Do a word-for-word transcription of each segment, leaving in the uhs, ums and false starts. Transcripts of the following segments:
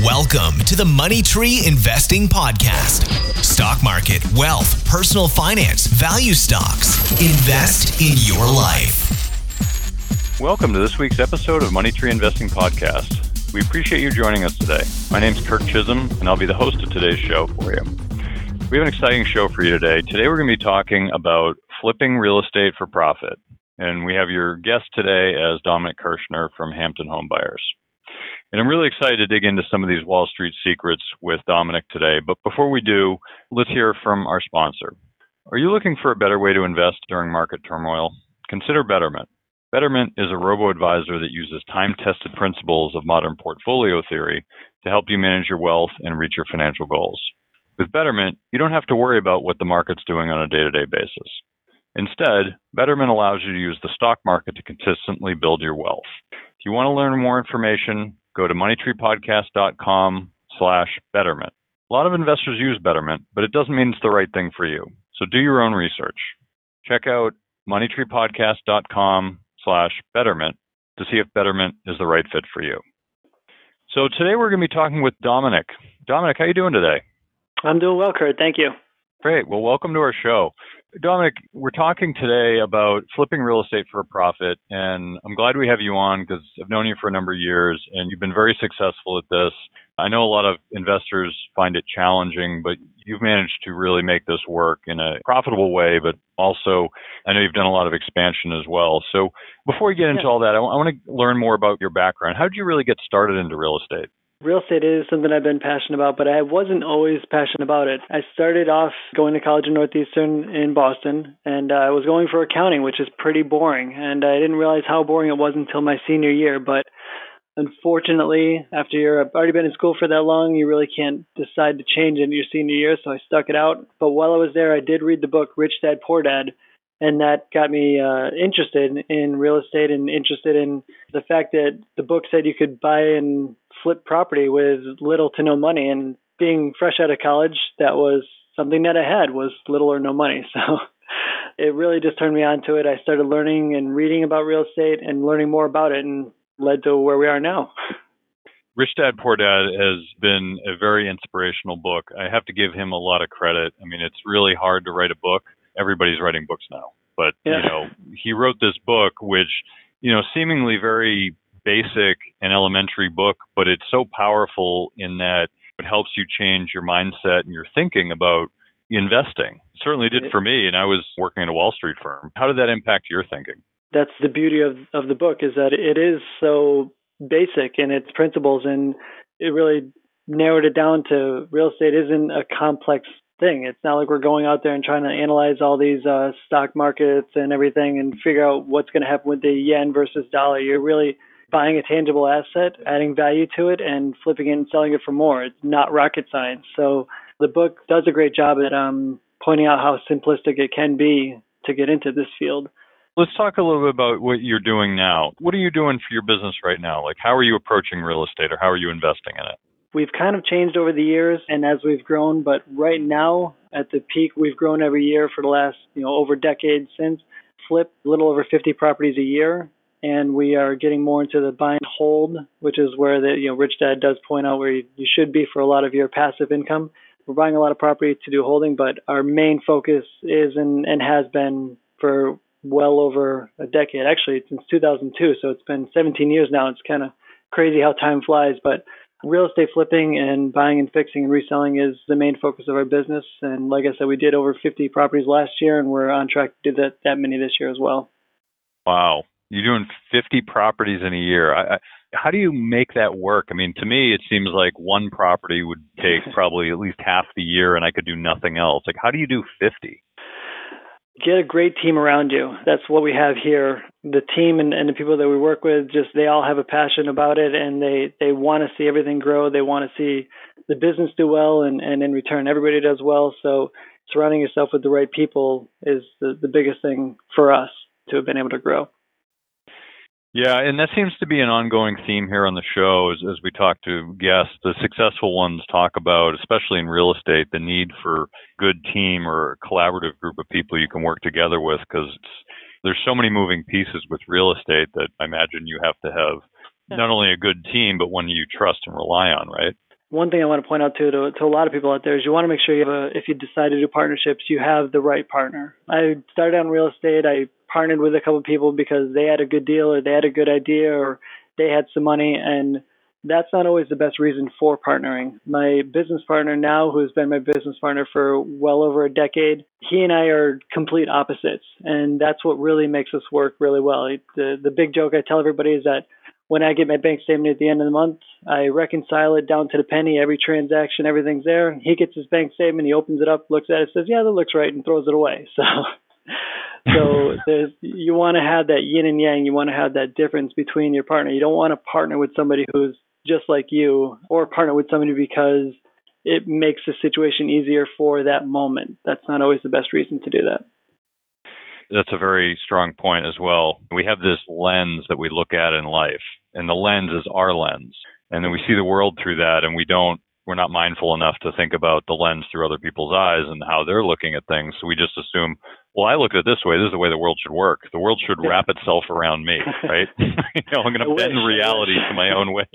Welcome to the Money Tree Investing Podcast. Stock market, wealth, personal finance, value stocks. Invest in your life. Welcome to this week's episode of Money Tree Investing Podcast. We appreciate you joining us today. My name's Kirk Chisholm, and I'll be the host of today's show for you. We have an exciting show for you today. Today we're going to be talking about flipping real estate for profit. And we have your guest today as Dominic Kirshner from Hampton Home Buyers. And I'm really excited to dig into some of these Wall Street secrets with Dominic today. But before we do, let's hear from our sponsor. Are you looking for a better way to invest during market turmoil? Consider Betterment. Betterment is a robo-advisor that uses time-tested principles of modern portfolio theory to help you manage your wealth and reach your financial goals. With Betterment, you don't have to worry about what the market's doing on a day-to-day basis. Instead, Betterment allows you to use the stock market to consistently build your wealth. If you want to learn more information, go to moneytreepodcast.com slash betterment. A lot of investors use Betterment, but it doesn't mean it's the right thing for you. So do your own research. Check out moneytreepodcast.com slash betterment to see if Betterment is the right fit for you. So today we're going to be talking with Dominic. Dominic, how are you doing today? I'm doing well, Kurt. Thank you. Great. Well, welcome to our show. Dominic, we're talking today about flipping real estate for a profit, and I'm glad we have you on because I've known you for a number of years, and you've been very successful at this. I know a lot of investors find it challenging, but you've managed to really make this work in a profitable way, but also I know you've done a lot of expansion as well. So before we get into yeah. all that, I, w- I want to learn more about your background. How did you really get started into real estate? Real estate is something I've been passionate about, but I wasn't always passionate about it. I started off going to college in Northeastern in Boston, and uh, I was going for accounting, which is pretty boring. And I didn't realize how boring it was until my senior year. But unfortunately, after you've already been in school for that long, you really can't decide to change in your senior year. So I stuck it out. But while I was there, I did read the book Rich Dad, Poor Dad. And that got me uh, interested in real estate and interested in the fact that the book said you could buy and flip property with little to no money. And being fresh out of college, that was something that I had was little or no money. So it really just turned me on to it. I started learning and reading about real estate and learning more about it and led to where we are now. Rich Dad, Poor Dad has been a very inspirational book. I have to give him a lot of credit. I mean, it's really hard to write a book. Everybody's writing books now. But, yeah. you know, he wrote this book, which, you know, seemingly very basic and elementary book, but it's so powerful in that it helps you change your mindset and your thinking about investing. It certainly did for me, and I was working at a Wall Street firm. How did that impact your thinking? That's the beauty of, of the book is that it is so basic in its principles, and it really narrowed it down to real estate isn't a complex thing. It's not like we're going out there and trying to analyze all these uh, stock markets and everything and figure out what's going to happen with the yen versus dollar. You're really buying a tangible asset, adding value to it, and flipping it and selling it for more. It's not rocket science. So the book does a great job at um, pointing out how simplistic it can be to get into this field. Let's talk a little bit about what you're doing now. What are you doing for your business right now? Like, how are you approaching real estate, or how are you investing in it? We've kind of changed over the years and as we've grown, but right now at the peak, we've grown every year for the last, you know, over decades since. Flip a little over fifty properties a year, and we are getting more into the buy and hold, which is where the, you know, Rich Dad does point out where you, you should be for a lot of your passive income. We're buying a lot of property to do holding, but our main focus is and, and has been for well over a decade, actually since two thousand two. So it's been seventeen years now. It's kind of crazy how time flies, but real estate flipping and buying and fixing and reselling is the main focus of our business. And like I said, we did over fifty properties last year, and we're on track to do that, that many this year as well. Wow. You're doing fifty properties in a year. I, I, how do you make that work? I mean, to me, it seems like one property would take probably at least half the year, and I could do nothing else. Like, how do you do fifty? Get a great team around you. That's what we have here. The team and, and the people that we work with, just they all have a passion about it, and they, they want to see everything grow. They want to see the business do well, and, and in return, everybody does well. So surrounding yourself with the right people is the, the biggest thing for us to have been able to grow. Yeah, and that seems to be an ongoing theme here on the show as, as we talk to guests. The successful ones talk about, especially in real estate, the need for a good team or a collaborative group of people you can work together with, because there's so many moving pieces with real estate that I imagine you have to have not only a good team, but one you trust and rely on, right? one thing I want to point out too to, to a lot of people out there is you want to make sure you have a, if you decide to do partnerships, you have the right partner. I started on real estate. I partnered with a couple of people because they had a good deal or they had a good idea or they had some money, and that's not always the best reason for partnering. My business partner now, who's been my business partner for well over a decade, he and I are complete opposites, and that's what really makes us work really well. The, the big joke I tell everybody is that when I get my bank statement at the end of the month, I reconcile it down to the penny, every transaction, everything's there. He gets his bank statement, he opens it up, looks at it, says, yeah, that looks right, and throws it away. So so there's, you want to have that yin and yang. You want to have that difference between your partner. You don't want to partner with somebody who's just like you, or partner with somebody because it makes the situation easier for that moment. That's not always the best reason to do that. That's a very strong point as well. We have this lens that we look at in life, and the lens is our lens. And then we see the world through that, and we don't, we're not mindful enough to think about the lens through other people's eyes and how they're looking at things. So we just assume, well, I look at it this way. This is the way the world should work. The world should yeah. wrap itself around me, right? you know, I'm going to bend reality to my own way.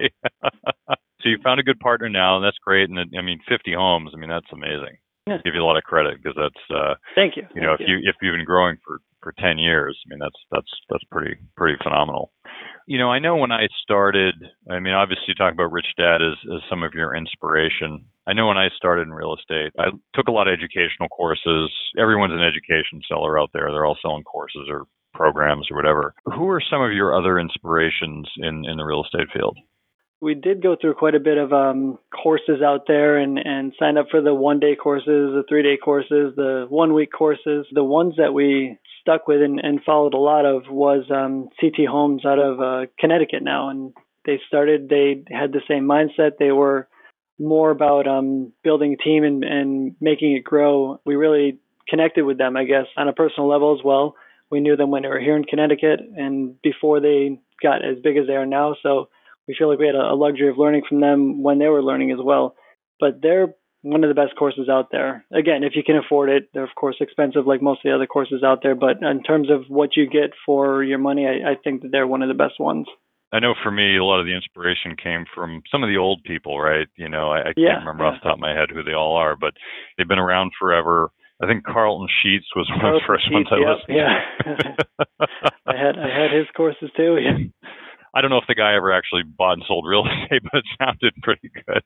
So you found a good partner now, and that's great. And I mean, fifty homes. I mean, that's amazing. Yeah. I give you a lot of credit because that's, uh, thank you. You know, Thank if you. you if you've been growing for, for ten years, I mean, that's that's that's pretty pretty phenomenal. You know, I know when I started, I mean, obviously you talk about Rich Dad as, as some of your inspiration. I know when I started in real estate, I took a lot of educational courses. Everyone's an education seller out there. They're all selling courses or programs or whatever. Who are some of your other inspirations in, in the real estate field? We did go through quite a bit of um, courses out there and, and signed up for the one-day courses, the three-day courses, the one-week courses. The ones that we stuck with and, and followed a lot of was um, C T Homes out of uh, Connecticut now. And they started, they had the same mindset. They were more about um, building a team and, and making it grow. We really connected with them, I guess, on a personal level as well. We knew them when they were here in Connecticut and before they got as big as they are now. So we feel like we had a luxury of learning from them when they were learning as well. But they're one of the best courses out there. Again, if you can afford it, they're of course expensive like most of the other courses out there. But in terms of what you get for your money, I, I think that they're one of the best ones. I know for me, a lot of the inspiration came from some of the old people, right? You know, I, I yeah, can't remember yeah. off the top of my head who they all are, but they've been around forever. I think Carlton Sheets was one Carlton of the first Sheets, ones I yep, listened yeah. to. I had I had his courses too. Yeah. I don't know if the guy ever actually bought and sold real estate, but it sounded pretty good.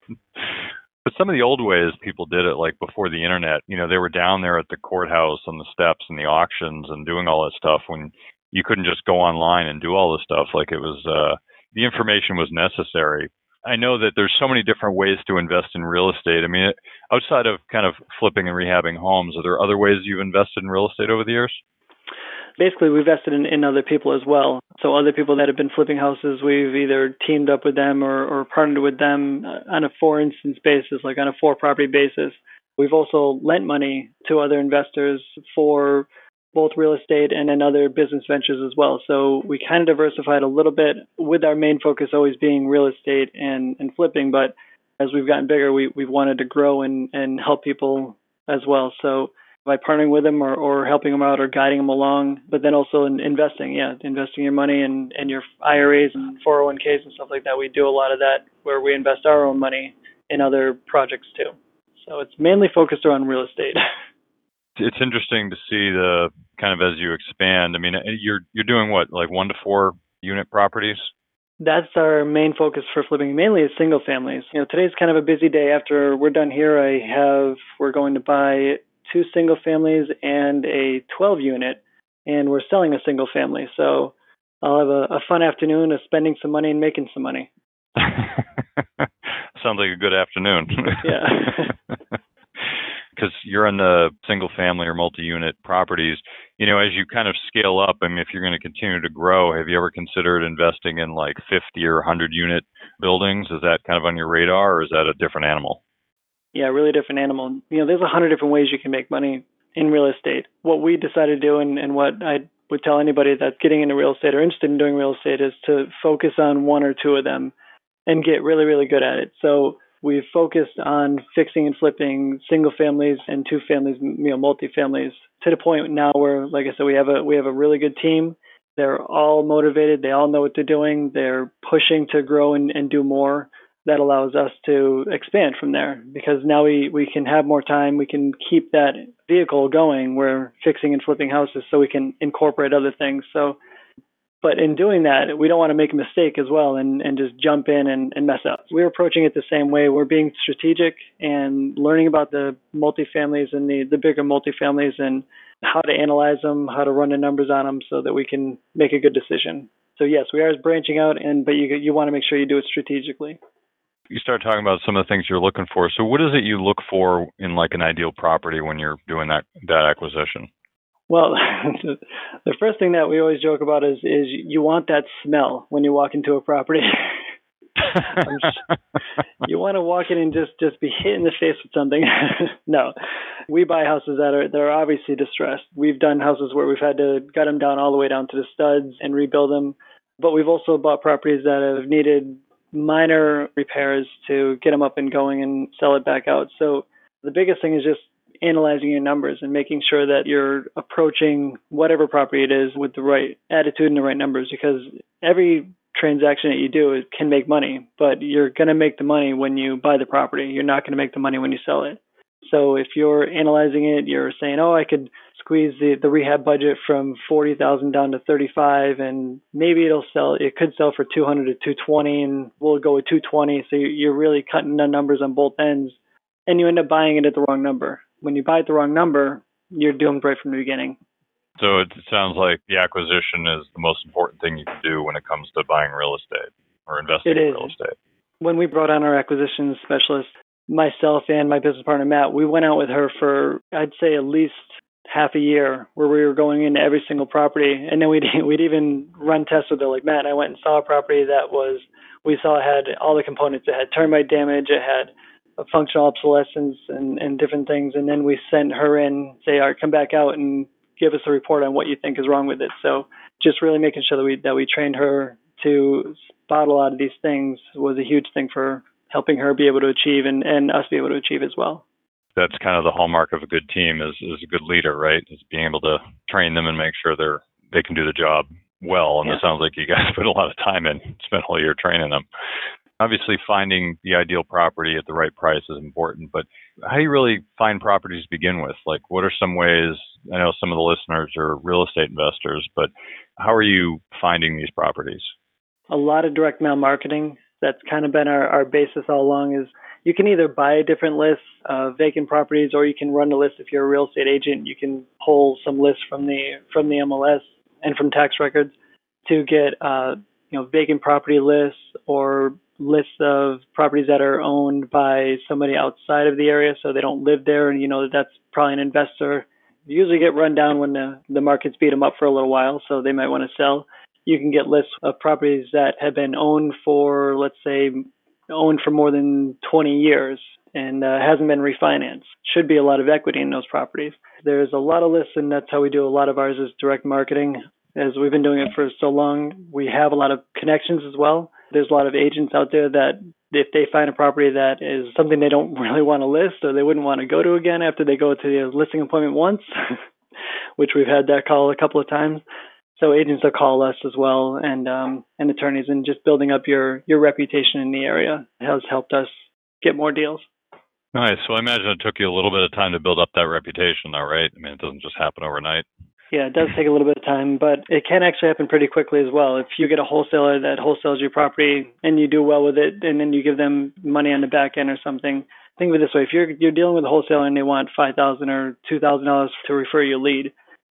But some of the old ways people did it, like before the internet, you know, they were down there at the courthouse on the steps and the auctions and doing all that stuff when you couldn't just go online and do all this stuff. Like it was, uh, the information was necessary. I know that there's so many different ways to invest in real estate. I mean, outside of kind of flipping and rehabbing homes, are there other ways you've invested in real estate over the years? Basically, we've invested in, in other people as well. So other people that have been flipping houses, we've either teamed up with them or, or partnered with them on a for instance basis, like on a for property basis. We've also lent money to other investors for both real estate and in other business ventures as well. So we kind of diversified a little bit with our main focus always being real estate and, and flipping. But as we've gotten bigger, we, we've wanted to grow and, and help people as well. So by partnering with them or, or helping them out or guiding them along, but then also in investing, yeah, investing your money in, in your I R As and four oh one k's and stuff like that. We do a lot of that where we invest our own money in other projects too. So it's mainly focused around real estate. It's interesting to see the kind of as you expand. I mean, you're you're doing what, like one to four unit properties? That's our main focus for flipping, mainly is single families. You know, today's kind of a busy day. After we're done here, I have, we're going to buy two single families and a twelve unit, and we're selling a single family. So I'll have a, a fun afternoon of spending some money and making some money. Sounds like a good afternoon. Yeah. Because you're in the single family or multi-unit properties, you know, as you kind of scale up, I mean, if you're going to continue to grow, have you ever considered investing in like fifty or one hundred unit buildings? Is that kind of on your radar, or is that a different animal? Yeah, really different animal. You know, there's a hundred different ways you can make money in real estate. What we decided to do, and, and what I would tell anybody that's getting into real estate or interested in doing real estate, is to focus on one or two of them and get really, really good at it. So we've focused on fixing and flipping single families and two families, you know, multi-families, to the point now where, like I said, we have a we have a really good team. They're all motivated. They all know what they're doing. They're pushing to grow and, and do more. that allows us to expand from there, because now we, we can have more time. We can keep that vehicle going. We're fixing and flipping houses so we can incorporate other things. So, but in doing that, we don't want to make a mistake as well and, and just jump in and, and mess up. We're approaching it the same way. We're being strategic and learning about the multifamilies and the, the bigger multifamilies and how to analyze them, how to run the numbers on them so that we can make a good decision. So yes, we are branching out, and but you you want to make sure you do it strategically. You start talking about some of the things you're looking for. So what is it you look for in like an ideal property when you're doing that that acquisition? Well, the first thing that we always joke about is is you want that smell when you walk into a property. You want to walk in and just, just be hit in the face with something. No, we buy houses that are that are obviously distressed. We've done houses where we've had to gut them down all the way down to the studs and rebuild them. But we've also bought properties that have needed minor repairs to get them up and going and sell it back out. So the biggest thing is just analyzing your numbers and making sure that you're approaching whatever property it is with the right attitude and the right numbers, because every transaction that you do it can make money, but you're going to make the money when you buy the property. You're not going to make the money when you sell it. So if you're analyzing it, you're saying, oh, I could squeeze the, the rehab budget from forty thousand down to thirty-five, and maybe it'll sell, it could sell for two hundred to two twenty, and we'll go with two twenty. So you're really cutting the numbers on both ends, and you end up buying it at the wrong number. When you buy at the wrong number, you're doomed right from the beginning. So it sounds like the acquisition is the most important thing you can do when it comes to buying real estate or investing in real estate. When we brought on our acquisition specialist, myself and my business partner, Matt, we went out with her for, I'd say, at least half a year where we were going into every single property. And then we'd, we'd even run tests with her. Like, Matt, I went and saw a property that was, we saw it had all the components. It had termite damage. It had a functional obsolescence and, and different things. And then we sent her in, say, all right, come back out and give us a report on what you think is wrong with it. So just really making sure that we that we trained her to spot a lot of these things was a huge thing for helping her be able to achieve and, and us be able to achieve as well. That's kind of the hallmark of a good team is, is a good leader, right? Is being able to train them and make sure they're they can do the job well. And yeah. It sounds like you guys put a lot of time in, spent all year training them. Obviously, finding the ideal property at the right price is important, but how do you really find properties to begin with? Like, what are some ways? I know some of the listeners are real estate investors, but how are you finding these properties? A lot of direct mail marketing. That's kind of been our, our basis all along is you can either buy different lists of vacant properties, or you can run a list. If you're a real estate agent, you can pull some lists from the from the M L S and from tax records to get uh, you know vacant property lists or lists of properties that are owned by somebody outside of the area, so they don't live there, and you know that that's probably an investor. You usually get run down when the, the markets beat them up for a little while, so they might want to sell. You can get lists of properties that have been owned for, let's say, owned for more than twenty years and uh, hasn't been refinanced. Should be a lot of equity in those properties. There's a lot of lists, and that's how we do a lot of ours is direct marketing. As we've been doing it for so long, we have a lot of connections as well. There's a lot of agents out there that if they find a property that is something they don't really want to list or they wouldn't want to go to again after they go to the listing appointment once, which we've had that call a couple of times. So agents will call us as well, and um, and attorneys, and just building up your, your reputation in the area has helped us get more deals. Nice. Well, I imagine it took you a little bit of time to build up that reputation, though, right? I mean, it doesn't just happen overnight. Yeah, it does take a little bit of time, but it can actually happen pretty quickly as well. If you get a wholesaler that wholesales your property and you do well with it, and then you give them money on the back end or something, think of it this way. If you're you're dealing with a wholesaler and they want five thousand dollars or two thousand dollars to refer your lead,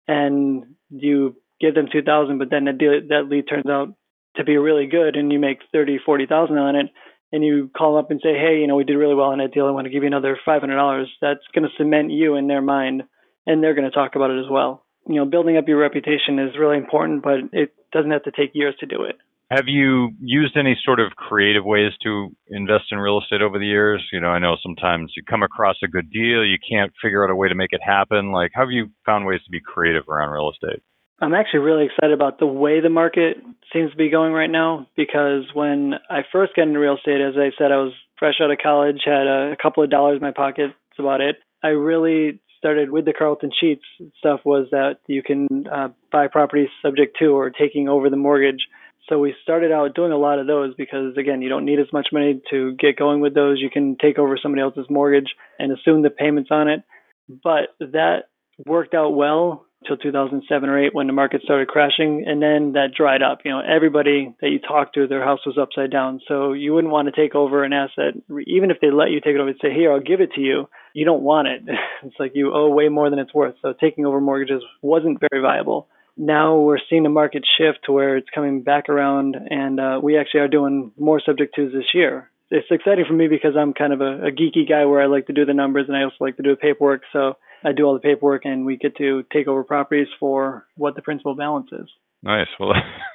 and you give them two thousand dollars, but then that, deal, that lead turns out to be really good and you make thirty thousand dollars, forty thousand dollars on it, and you call them up and say, hey, you know, we did really well on that deal. I want to give you another five hundred dollars. That's going to cement you in their mind, and they're going to talk about it as well. You know, building up your reputation is really important, but it doesn't have to take years to do it. Have you used any sort of creative ways to invest in real estate over the years? You know, I know sometimes you come across a good deal, you can't figure out a way to make it happen. Like, how have you found ways to be creative around real estate? I'm actually really excited about the way the market seems to be going right now, because when I first got into real estate, as I said, I was fresh out of college, had a, a couple of dollars in my pocket. That's about it. I really started with the Carlton Sheets stuff was that you can uh, buy properties subject to or taking over the mortgage. So we started out doing a lot of those because, again, you don't need as much money to get going with those. You can take over somebody else's mortgage and assume the payments on it. But that worked out well till two thousand seven or eight when the market started crashing, and then that dried up. You know, everybody that you talked to, their house was upside down. So you wouldn't want to take over an asset, even if they let you take it over and say, here, I'll give it to you. You don't want it. It's like you owe way more than it's worth. So taking over mortgages wasn't very viable. Now we're seeing the market shift to where it's coming back around, and uh, we actually are doing more subject twos this year. It's exciting for me because I'm kind of a, a geeky guy where I like to do the numbers and I also like to do the paperwork. So I do all the paperwork and we get to take over properties for what the principal balance is. Nice. Well,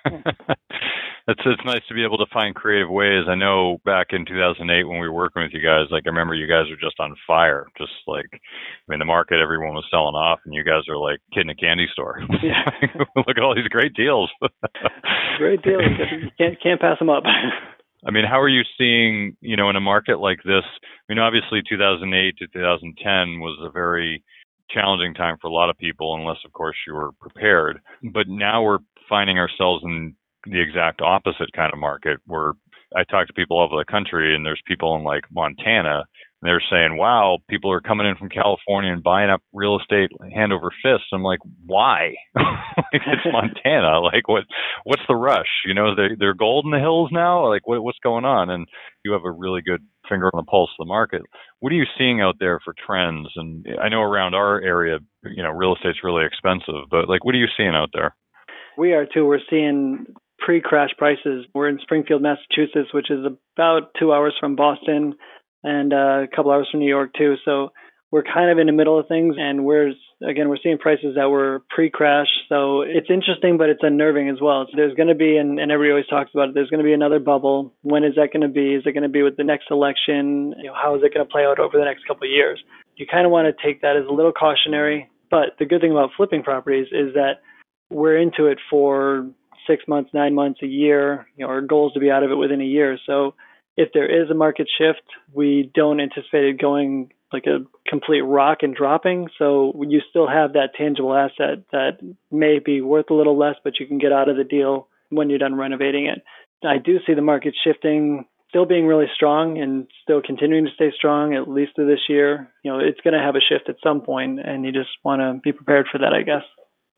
it's it's nice to be able to find creative ways. I know back in two thousand eight when we were working with you guys, like I remember you guys were just on fire. Just like, I mean, the market, everyone was selling off, and you guys are like kid in a candy store. Yeah. Look at all these great deals. Great deals. You can't can't pass them up. I mean, how are you seeing, you know, in a market like this? I mean, obviously two thousand eight to two thousand ten was a very challenging time for a lot of people, unless, of course, you were prepared. But now we're finding ourselves in the exact opposite kind of market where I talk to people all over the country, and there's people in like Montana, and they're saying, wow, people are coming in from California and buying up real estate hand over fist. I'm like, why? Like, it's Montana. Like, what? What's the rush? You know, they, they're gold in the hills now? Like, what, what's going on? And you have a really good finger on the pulse of the market. What are you seeing out there for trends? And I know around our area, you know, real estate's really expensive, but like, what are you seeing out there? We are too. We're seeing pre-crash prices. We're in Springfield, Massachusetts, which is about two hours from Boston and uh, a couple hours from New York too. So we're kind of in the middle of things, and we're, again, we're seeing prices that were pre-crash. So it's interesting, but it's unnerving as well. So there's going to be, and, and everybody always talks about it, there's going to be another bubble. When is that going to be? Is it going to be with the next election? You know, how is it going to play out over the next couple of years? You kind of want to take that as a little cautionary. But the good thing about flipping properties is that we're into it for six months, nine months, a year. You know, our goal is to be out of it within a year. So if there is a market shift, we don't anticipate it going like a complete rock and dropping. So you still have that tangible asset that may be worth a little less, but you can get out of the deal when you're done renovating it. I do see the market shifting, still being really strong and still continuing to stay strong, at least through this year. You know, it's going to have a shift at some point, and you just want to be prepared for that, I guess.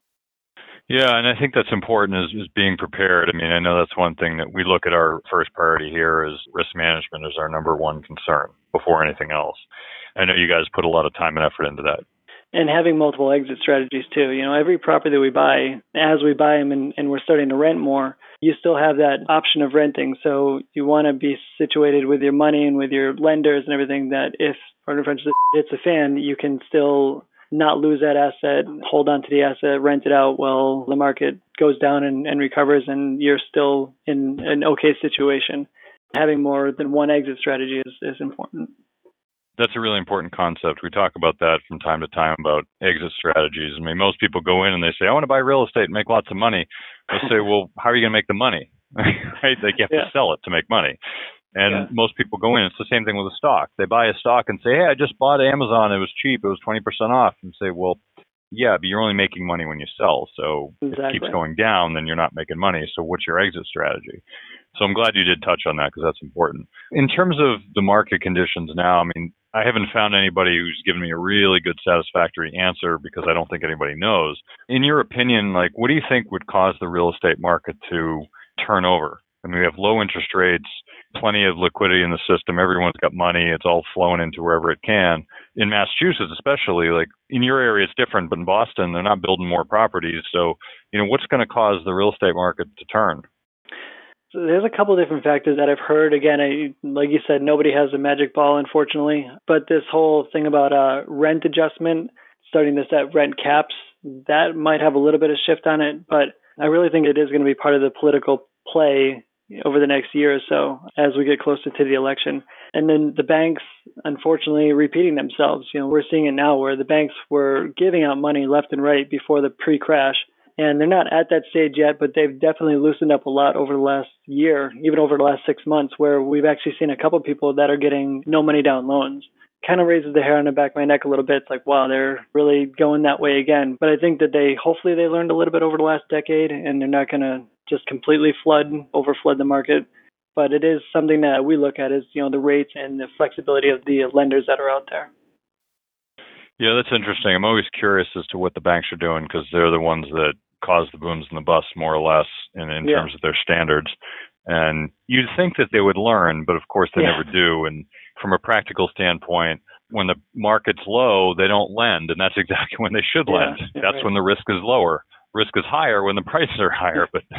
Yeah, and I think that's important is, is being prepared. I mean, I know that's one thing that we look at. Our first priority here is risk management is our number one concern before anything else. I know you guys put a lot of time and effort into that. And having multiple exit strategies too. You know, every property that we buy, as we buy them and, and we're starting to rent more, you still have that option of renting. So you want to be situated with your money and with your lenders and everything that if, pardon French, hits a fan, you can still not lose that asset, hold on to the asset, rent it out while the market goes down and, and recovers, and you're still in an okay situation. Having more than one exit strategy is, is important. That's a really important concept. We talk about that from time to time about exit strategies. I mean, most people go in and they say, I want to buy real estate and make lots of money. I say, well, how are you going to make the money? Right? They have yeah. to sell it to make money. And yeah. most people go in, it's the same thing with a stock. They buy a stock and say, hey, I just bought Amazon. It was cheap. It was twenty percent off. And say, well, yeah, but you're only making money when you sell. So exactly. if it keeps going down, then you're not making money. So what's your exit strategy? So I'm glad you did touch on that because that's important. In terms of the market conditions now, I mean, I haven't found anybody who's given me a really good satisfactory answer because I don't think anybody knows. In your opinion, like, what do you think would cause the real estate market to turn over? I mean, we have low interest rates, plenty of liquidity in the system. Everyone's got money. It's all flowing into wherever it can. In Massachusetts, especially, like in your area, it's different, but in Boston, they're not building more properties. So, you know, what's going to cause the real estate market to turn? So there's a couple of different factors that I've heard. Again, I, like you said, nobody has a magic ball, unfortunately. But this whole thing about uh, rent adjustment, starting to set rent caps, that might have a little bit of shift on it. But I really think it is going to be part of the political play over the next year or so as we get closer to the election. And then the banks, unfortunately, repeating themselves. You know, we're seeing it now where the banks were giving out money left and right before the pre-crash. And they're not at that stage yet, but they've definitely loosened up a lot over the last year, even over the last six months, where we've actually seen a couple of people that are getting no money down loans. Kind of raises the hair on the back of my neck a little bit. It's like, wow, they're really going that way again. But I think that they, hopefully they learned a little bit over the last decade, and they're not going to just completely flood, overflood the market. But it is something that we look at as, you know, the rates and the flexibility of the lenders that are out there. Yeah, that's interesting. I'm always curious as to what the banks are doing because they're the ones that cause the booms and the busts more or less in, in yeah. terms of their standards. And you'd think that they would learn, but of course they yeah. never do. And from a practical standpoint, when the market's low, they don't lend. And that's exactly when they should yeah, lend. That's right. when the risk is lower. Risk is higher when the prices are higher. But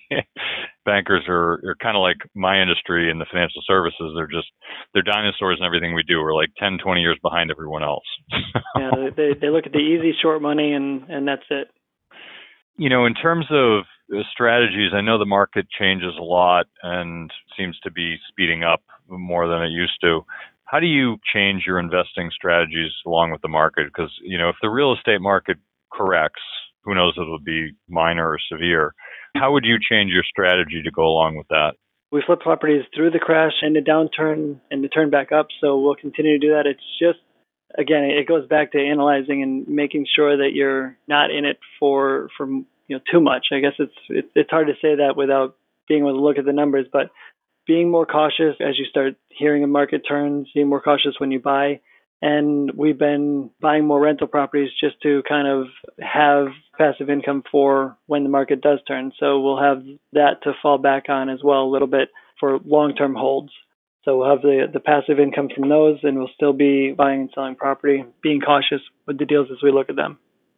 bankers are, are kind of like my industry in the financial services. They're just, they're dinosaurs in everything we do. We're like ten, twenty years behind everyone else. yeah, they, they look at the easy short money and, and that's it. You know, in terms of strategies, I know the market changes a lot and seems to be speeding up more than it used to. How do you change your investing strategies along with the market? Because, you know, if the real estate market corrects, who knows if it'll be minor or severe. How would you change your strategy to go along with that? We flip properties through the crash and the downturn and the turn back up, so we'll continue to do that. It's just, again, it goes back to analyzing and making sure that you're not in it for, for you know, too much. I guess it's, it's it's hard to say that without being able to look at the numbers, but being more cautious as you start hearing a market turns, being more cautious when you buy. And we've been buying more rental properties just to kind of have passive income for when the market does turn. So we'll have that to fall back on as well a little bit for long-term holds. So we'll have the, the passive income from those, and we'll still be buying and selling property, being cautious with the deals as we look at them.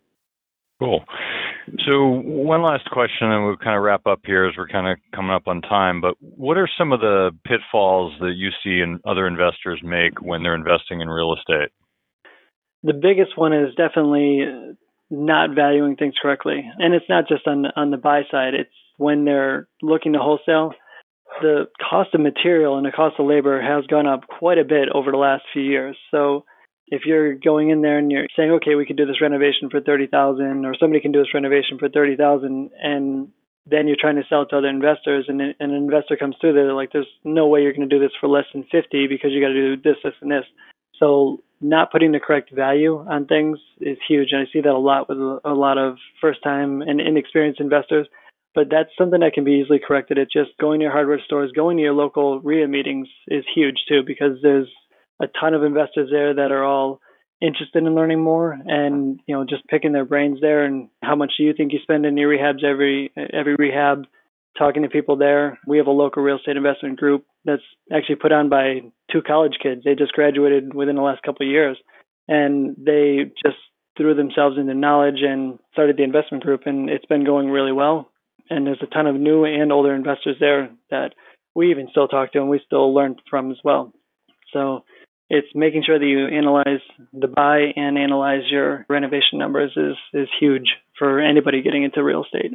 Cool. So one last question, and we'll kind of wrap up here as we're kind of coming up on time. But what are some of the pitfalls that you see and other investors make when they're investing in real estate? The biggest one is definitely not valuing things correctly. And it's not just on, on the buy side. It's when they're looking to wholesale. The cost of material and the cost of labor has gone up quite a bit over the last few years. So if you're going in there and you're saying, okay, we could do this renovation for thirty thousand dollars, or somebody can do this renovation for thirty thousand dollars, and then you're trying to sell it to other investors, and an investor comes through there, like, there's no way you're going to do this for less than fifty because you got to do this, this, and this. So not putting the correct value on things is huge. And I see that a lot with a lot of first-time and inexperienced investors. But that's something that can be easily corrected. It's just going to your hardware stores, going to your local R I A meetings is huge too, because there's a ton of investors there that are all interested in learning more, and, you know, just picking their brains there. And how much do you think you spend in your rehabs every every rehab? Talking to people there. We have a local real estate investment group that's actually put on by two college kids. They just graduated within the last couple of years, and they just threw themselves into knowledge and started the investment group, and it's been going really well. And there's a ton of new and older investors there that we even still talk to and we still learn from as well. So it's making sure that you analyze the buy and analyze your renovation numbers is, is huge for anybody getting into real estate.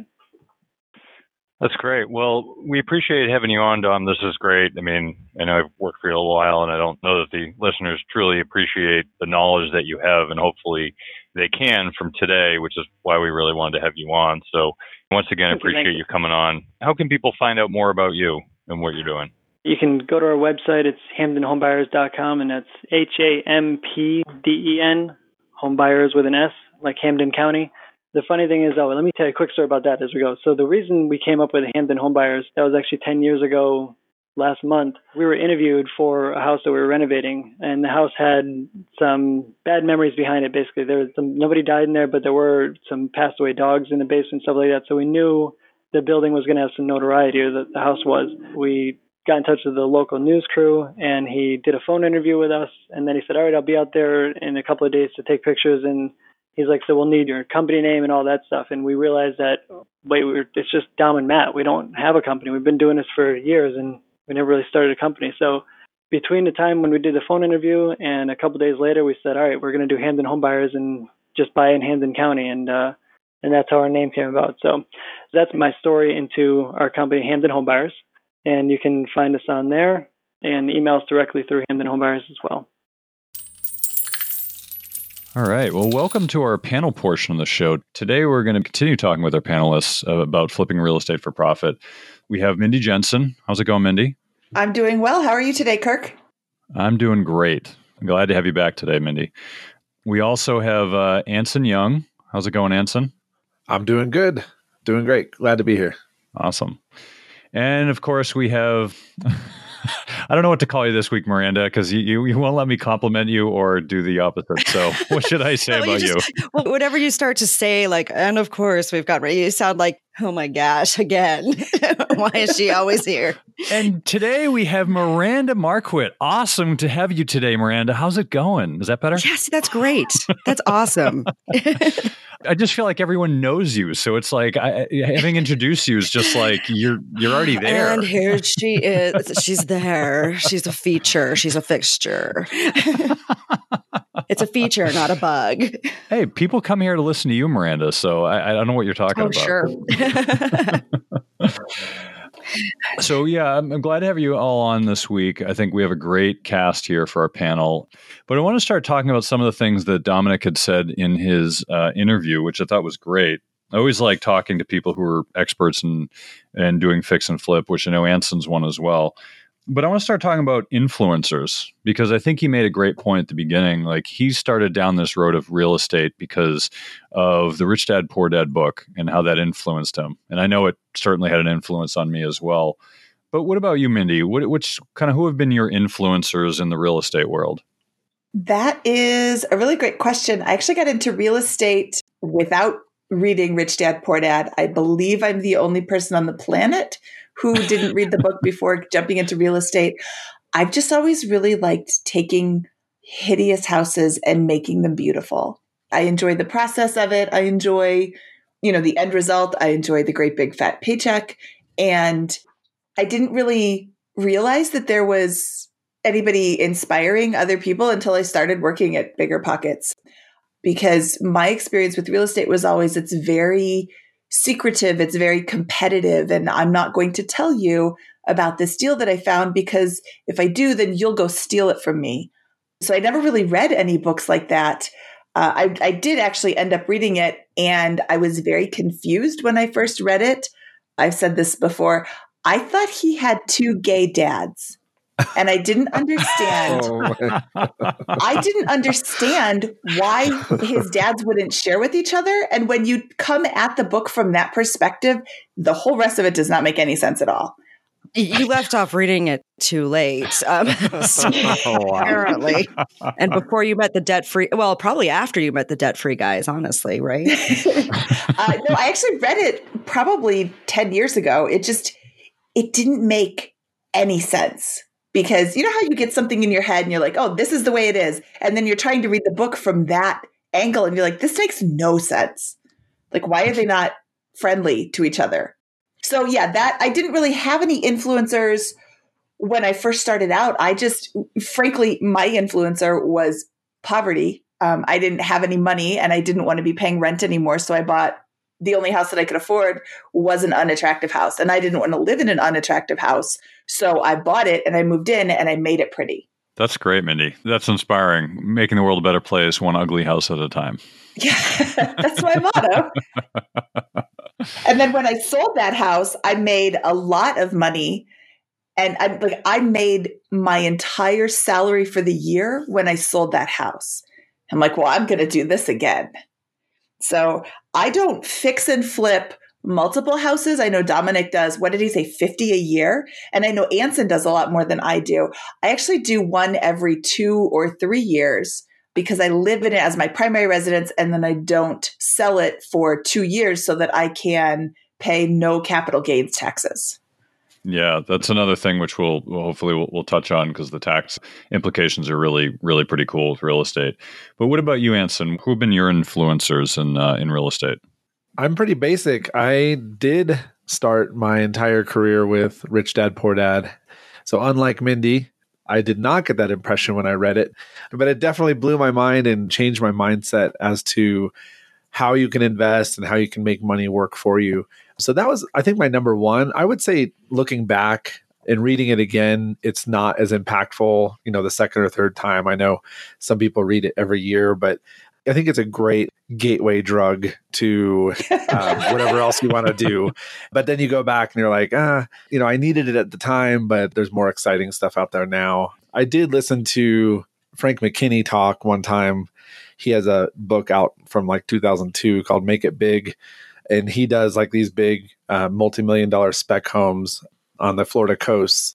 That's great. Well, we appreciate having you on, Dom. This is great. I mean, I know I've worked for you a little while, and I don't know that the listeners truly appreciate the knowledge that you have, and hopefully they can from today, which is why we really wanted to have you on. So once again, I appreciate you coming on. How can people find out more about you and what you're doing? You can go to our website. It's hamden homebuyers dot com, and that's H A M P D E N, homebuyers with an S, like Hampden County. The funny thing is, oh, let me tell you a quick story about that as we go. So the reason we came up with Hampden Homebuyers, that was actually ten years ago last month. We were interviewed for a house that we were renovating, and the house had some bad memories behind it, basically. There was some, nobody died in there, but there were some passed away dogs in the basement, stuff like that. So we knew the building was going to have some notoriety, or that the house was. We got in touch with the local news crew, and he did a phone interview with us, and then he said, all right, I'll be out there in a couple of days to take pictures. And he's like, so we'll need your company name and all that stuff. And we realized that, wait, we're, it's just Dom and Matt. We don't have a company. We've been doing this for years, and we never really started a company. So between the time when we did the phone interview and a couple of days later, we said, all right, we're going to do Hampden Homebuyers and just buy in Hampden County. And uh, and that's how our name came about. So that's my story into our company, Hampden Homebuyers. And you can find us on there and email us directly through Hampden Homebuyers as well. All right. Well, welcome to our panel portion of the show. Today, we're going to continue talking with our panelists about flipping real estate for profit. We have Mindy Jensen. How's it going, Mindy? I'm doing well. How are you today, Kirk? I'm doing great. I'm glad to have you back today, Mindy. We also have uh, Anson Young. How's it going, Anson? I'm doing good. Doing great. Glad to be here. Awesome. And of course, we have, I don't know what to call you this week, Miranda, because you, you, you won't let me compliment you or do the opposite. So what should I say well, about you, just, you? Well, whatever you start to say, like, and of course, we've got, you sound like, oh my gosh, again. Why is she always here? And today we have Miranda Marquit. Awesome to have you today, Miranda. How's it going? Is that better? Yes, that's great. That's awesome. I just feel like everyone knows you. So it's like I, having introduced you is just like you're you're already there. And here she is. She's there. She's a feature. She's a fixture. It's a feature, not a bug. Hey, people come here to listen to you, Miranda. So I, I don't know what you're talking oh, about. Sure. So, yeah, I'm, I'm glad to have you all on this week. I think we have a great cast here for our panel. But I want to start talking about some of the things that Dominic had said in his uh, interview, which I thought was great. I always like talking to people who are experts in, in doing fix and flip, which I know Anson's one as well. But I want to start talking about influencers, because I think he made a great point at the beginning. Like, he started down this road of real estate because of the Rich Dad, Poor Dad book and how that influenced him. And I know it certainly had an influence on me as well. But what about you, Mindy? What, which kind of, who have been your influencers in the real estate world? That is a really great question. I actually got into real estate without reading Rich Dad, Poor Dad. I believe I'm the only person on the planet who didn't read the book before jumping into real estate. I've just always really liked taking hideous houses and making them beautiful. I enjoy the process of it. I enjoy, you know, the end result. I enjoy the great big fat paycheck. And I didn't really realize that there was anybody inspiring other people until I started working at Bigger Pockets. Because my experience with real estate was always, it's very secretive, it's very competitive, and I'm not going to tell you about this deal that I found, because if I do, then you'll go steal it from me. So I never really read any books like that. Uh, I, I did actually end up reading it, and I was very confused when I first read it. I've said this before. I thought he had two gay dads. And I didn't understand. oh, I didn't understand why his dads wouldn't share with each other. And when you come at the book from that perspective, the whole rest of it does not make any sense at all. You left off reading it too late, um, apparently. And before you met the debt-free, well, probably after you met the debt-free guys, honestly, right? uh, no, I actually read it probably ten years ago. It just, it didn't make any sense. Because you know how you get something in your head and you're like, oh, this is the way it is. And then you're trying to read the book from that angle and you're like, this makes no sense. Like, why are they not friendly to each other? So yeah, that I didn't really have any influencers when I first started out. I just, frankly, my influencer was poverty. Um, I didn't have any money and I didn't want to be paying rent anymore. So I bought the only house that I could afford was an unattractive house. And I didn't want to live in an unattractive house. So I bought it and I moved in and I made it pretty. That's great, Mindy. That's inspiring. Making the world a better place, one ugly house at a time. Yeah, that's my motto. And then when I sold that house, I made a lot of money. And I, like, I made my entire salary for the year when I sold that house. I'm like, well, I'm going to do this again. So I don't fix and flip multiple houses. I know Dominic does. What did he say? fifty a year. And I know Anson does a lot more than I do. I actually do one every two or three years because I live in it as my primary residence. And then I don't sell it for two years so that I can pay no capital gains taxes. Yeah, that's another thing which we'll, we'll hopefully we'll, we'll touch on, because the tax implications are really, really pretty cool with real estate. But what about you, Anson? Who have been your influencers in uh, in real estate? I'm pretty basic. I did start my entire career with Rich Dad, Poor Dad. So unlike Mindy, I did not get that impression when I read it, but it definitely blew my mind and changed my mindset as to how you can invest and how you can make money work for you. So that was, I think, my number one. I would say, looking back and reading it again, it's not as impactful, you know, the second or third time. I know some people read it every year, but I think it's a great gateway drug to um, whatever else you want to do. But then you go back and you're like, ah, you know, I needed it at the time, but there's more exciting stuff out there now. I did listen to Frank McKinney talk one time. He has a book out from like two thousand two called Make It Big. and he does like these big uh, multi-million dollar spec homes on the Florida coast.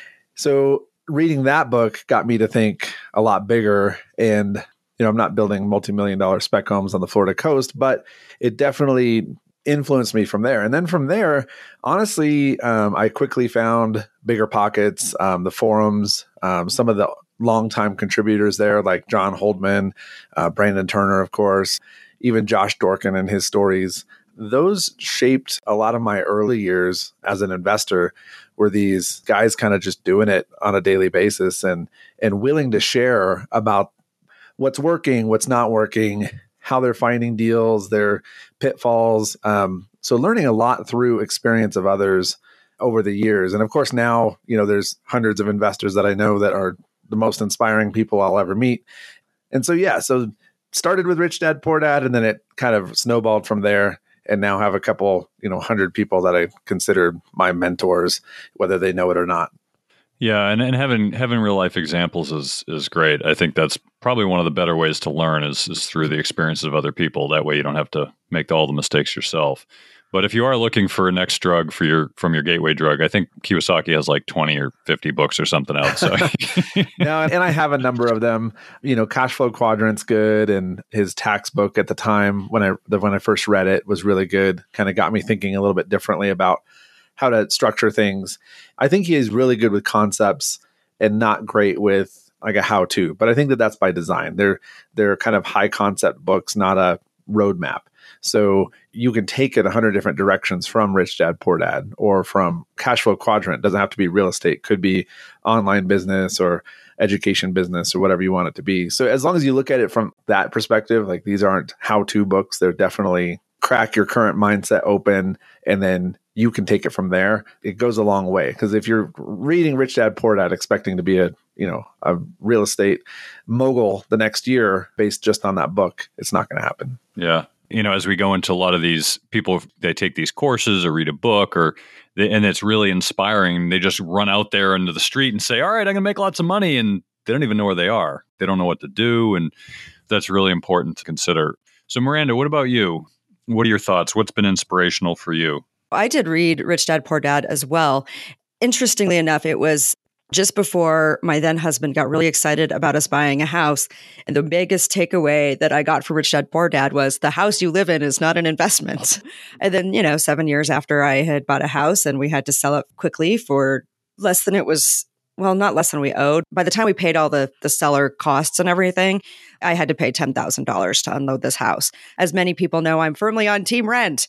So reading that book got me to think a lot bigger. And, you know, I'm not building multi-million dollar spec homes on the Florida coast, but it definitely influenced me from there. And then from there, honestly, um, I quickly found BiggerPockets, um, the forums, um, some of the longtime contributors there, like John Holdman, uh, Brandon Turner, of course, even Josh Dorkin and his stories. Those shaped a lot of my early years as an investor, were these guys kind of just doing it on a daily basis and and willing to share about what's working, what's not working, how they're finding deals, their pitfalls. Um, so learning a lot through experience of others over the years. And of course, now, you know, there's hundreds of investors that I know that are the most inspiring people I'll ever meet. And so, yeah, so started with Rich Dad, Poor Dad, and then it kind of snowballed from there. And now have a couple, you know, hundred people that I consider my mentors, whether they know it or not. Yeah, and, and having having real life examples is is great. I think that's probably one of the better ways to learn is is through the experiences of other people. That way you don't have to make all the mistakes yourself. But if you are looking for a next drug for your from your gateway drug, I think Kiyosaki has like twenty or fifty books or something out. So no, and I have a number of them. You know, Cash Flow Quadrant's good, and his tax book at the time when I when I first read it was really good. Kind of got me thinking a little bit differently about how to structure things. I think he is really good with concepts and not great with like a how-to. But I think that that's by design. They're they're kind of high concept books, not a roadmap. So you can take it a hundred different directions from Rich Dad, Poor Dad, or from Cash Flow Quadrant. It doesn't have to be real estate. Could be online business or education business or whatever you want it to be. So as long as you look at it from that perspective, like these aren't how-to books. They're definitely crack your current mindset open, and then you can take it from there. It goes a long way. Because if you're reading Rich Dad, Poor Dad expecting to be a, you know, a real estate mogul the next year based just on that book, it's not going to happen. Yeah. You know, as we go into a lot of these people, they take these courses or read a book, or they, and it's really inspiring. They just run out there into the street and say, all right, I'm going to make lots of money. And they don't even know where they are. They don't know what to do. And that's really important to consider. So Miranda, what about you? What are your thoughts? What's been inspirational for you? I did read Rich Dad, Poor Dad as well. Interestingly enough, it was just before my then husband got really excited about us buying a house. And the biggest takeaway that I got from Rich Dad, Poor Dad was the house you live in is not an investment. And then, you know, seven years after I had bought a house and we had to sell it quickly for less than it was, well, not less than we owed. By the time we paid all the, the seller costs and everything, I had to pay ten thousand dollars to unload this house. As many people know, I'm firmly on team rent.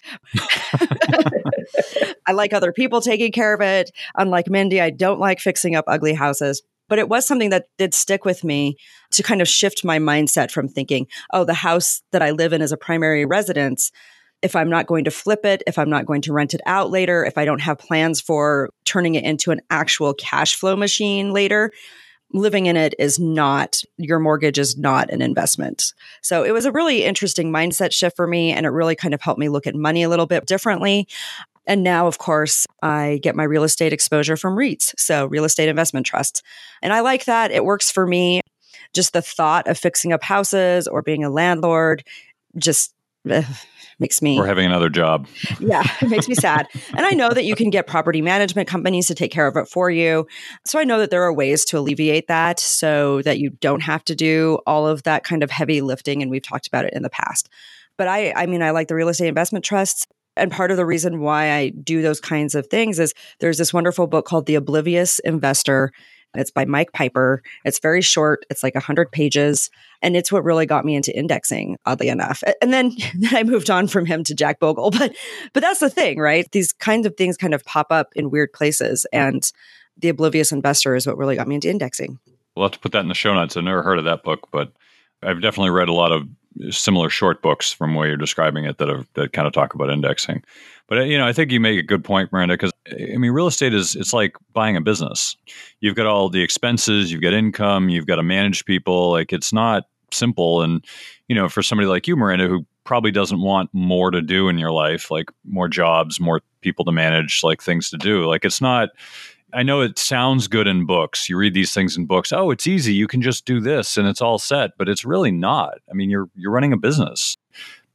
I like other people taking care of it. Unlike Mindy, I don't like fixing up ugly houses. But it was something that did stick with me to kind of shift my mindset from thinking, oh, the house that I live in is a primary residence. If I'm not going to flip it, if I'm not going to rent it out later, if I don't have plans for turning it into an actual cash flow machine later, living in it is not, your mortgage is not an investment. So it was a really interesting mindset shift for me. And it really kind of helped me look at money a little bit differently. And now, of course, I get my real estate exposure from REITs, so real estate investment trusts. And I like that. It works for me. Just the thought of fixing up houses or being a landlord just uh, makes me... Or having another job. Yeah, it makes me sad. And I know that you can get property management companies to take care of it for you. So I know that there are ways to alleviate that so that you don't have to do all of that kind of heavy lifting. And we've talked about it in the past. But I, I mean, I like the real estate investment trusts. And part of the reason why I do those kinds of things is there's this wonderful book called The Oblivious Investor. It's by Mike Piper. It's very short. It's like one hundred pages. And it's what really got me into indexing, oddly enough. And then, then I moved on from him to Jack Bogle. But but that's the thing, right? These kinds of things kind of pop up in weird places. And The Oblivious Investor is what really got me into indexing. We'll have to put that in the show notes. I've never heard of that book, but I've definitely read a lot of similar short books from the way you're describing it that have, that kind of talk about indexing. But, you know, I think you make a good point, Miranda, because, I mean, real estate is, it's like buying a business. You've got all the expenses, you've got income, you've got to manage people. Like, it's not simple. And, you know, for somebody like you, Miranda, who probably doesn't want more to do in your life, like more jobs, more people to manage, like things to do. Like, it's not... I know it sounds good in books. You read these things in books. Oh, it's easy. You can just do this and it's all set, but it's really not. I mean, you're you're running a business.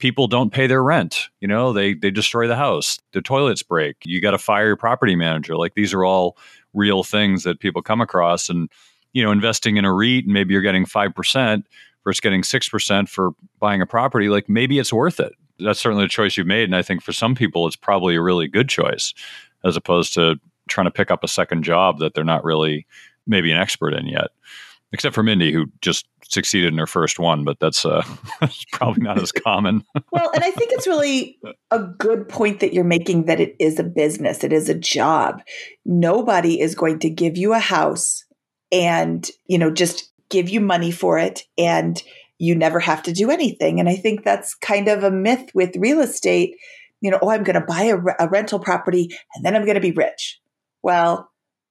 people don't pay their rent. You know, they they destroy the house, the toilets break, you got to fire your property manager. Like these are all real things that people come across. And, you know, investing in a REIT, and maybe you're getting five percent versus getting six percent for buying a property, like maybe it's worth it. That's certainly the choice you've made. And I think for some people, it's probably a really good choice as opposed to trying to pick up a second job that they're not really maybe an expert in yet. Except for Mindy, who just succeeded in her first one, but that's uh, probably not as common. Well, and I think it's really a good point that you're making, that it is a business. It is a job. Nobody is going to give you a house and, you know, just give you money for it, and you never have to do anything. And I think that's kind of a myth with real estate. You know, oh, I'm going to buy a, a rental property and then I'm going to be rich. Well,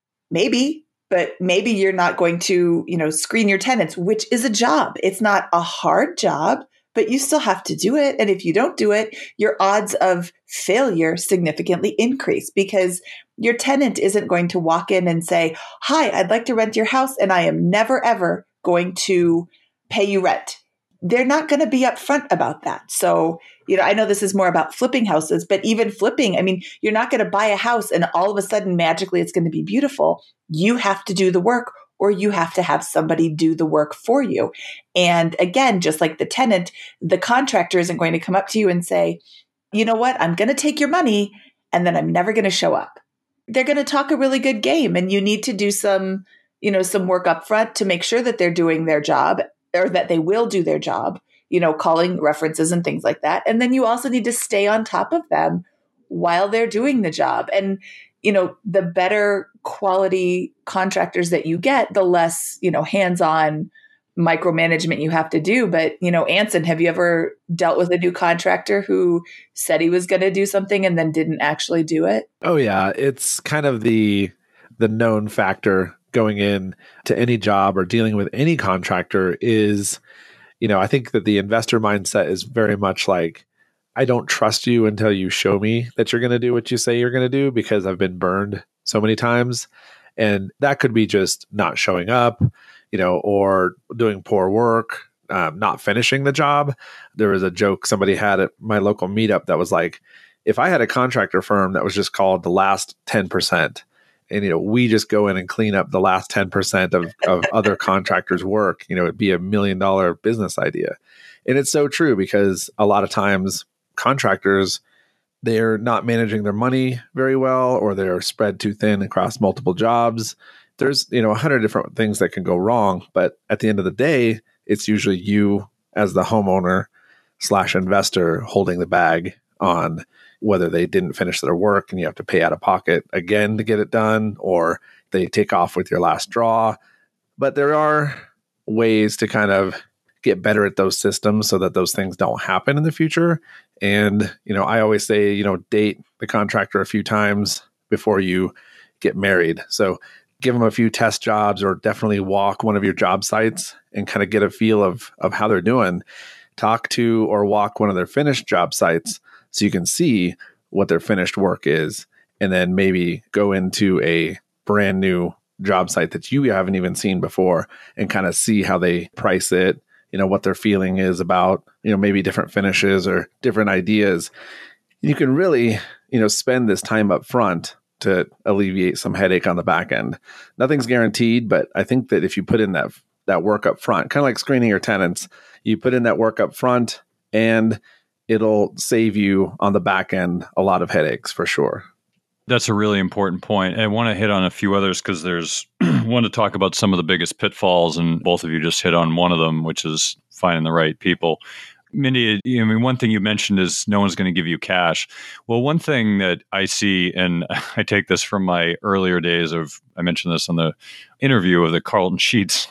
maybe. But maybe you're not going to, you know, screen your tenants, which is a job. It's not a hard job, but you still have to do it. And if you don't do it, your odds of failure significantly increase, because your tenant isn't going to walk in and say, hi, I'd like to rent your house, and I am never, ever going to pay you rent. They're not going to be upfront about that. So, you know, I know this is more about flipping houses, but even flipping, I mean, you're not going to buy a house and all of a sudden magically it's going to be beautiful. You have to do the work, or you have to have somebody do the work for you. And again, just like the tenant, the contractor isn't going to come up to you and say, you know what, I'm going to take your money and then I'm never going to show up. They're going to talk a really good game, and you need to do some, you know, some work up front to make sure that they're doing their job, or that they will do their job, you know, calling references and things like that. And then you also need to stay on top of them while they're doing the job. And, you know, the better quality contractors that you get, the less, you know, hands-on micromanagement you have to do. But, you know, Anson, have you ever dealt with a new contractor who said he was going to do something and then didn't actually do it? Oh, yeah. It's kind of the the known factor going in to any job or dealing with any contractor is, you know, I think that the investor mindset is very much like, I don't trust you until you show me that you're going to do what you say you're going to do, because I've been burned so many times. And that could be just not showing up, you know, or doing poor work, um, not finishing the job. There was a joke somebody had at my local meetup that was like, if I had a contractor firm that was just called the last ten percent, and, you know, we just go in and clean up the last ten percent of, of other contractors' work, you know, it'd be a million dollar business idea. And it's so true, because a lot of times contractors, they're not managing their money very well, or they're spread too thin across multiple jobs. There's, you know, a hundred different things that can go wrong. But at the end of the day, it's usually you as the homeowner slash investor holding the bag on whether they didn't finish their work and you have to pay out of pocket again to get it done, or they take off with your last draw. But there are ways to kind of get better at those systems so that those things don't happen in the future. And, you know, I always say, you know, date the contractor a few times before you get married. So give them a few test jobs, or definitely walk one of your job sites and kind of get a feel of, of how they're doing. Talk to or walk one of their finished job sites so you can see what their finished work is, and then maybe go into a brand new job site that you haven't even seen before and kind of see how they price it, you know, what their feeling is about, you know, maybe different finishes or different ideas. You can really, you know, spend this time up front to alleviate some headache on the back end. Nothing's guaranteed, but I think that if you put in that that work up front, kind of like screening your tenants, you put in that work up front and it'll save you on the back end a lot of headaches for sure. That's a really important point. I want to hit on a few others, because there's one to talk about some of the biggest pitfalls, and both of you just hit on one of them, which is finding the right people. Mindy, I mean, one thing you mentioned is no one's going to give you cash. Well, one thing that I see, and I take this from my earlier days of, I mentioned this on the interview of the Carlton Sheets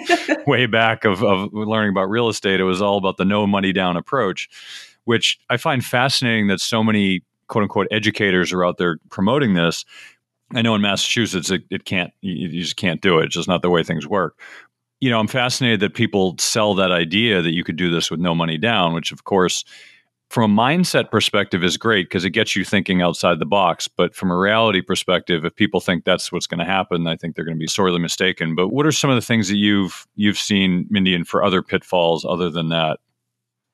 way back of, of learning about real estate. It was all about the no money down approach, which I find fascinating that so many quote unquote educators are out there promoting this. I know in Massachusetts, it, it can't, you, you just can't do it. It's just not the way things work. You know, I'm fascinated that people sell that idea that you could do this with no money down, which of course, from a mindset perspective is great because it gets you thinking outside the box. But from a reality perspective, if people think that's what's going to happen, I think they're going to be sorely mistaken. But what are some of the things that you've, you've seen, Mindy, and for other pitfalls other than that?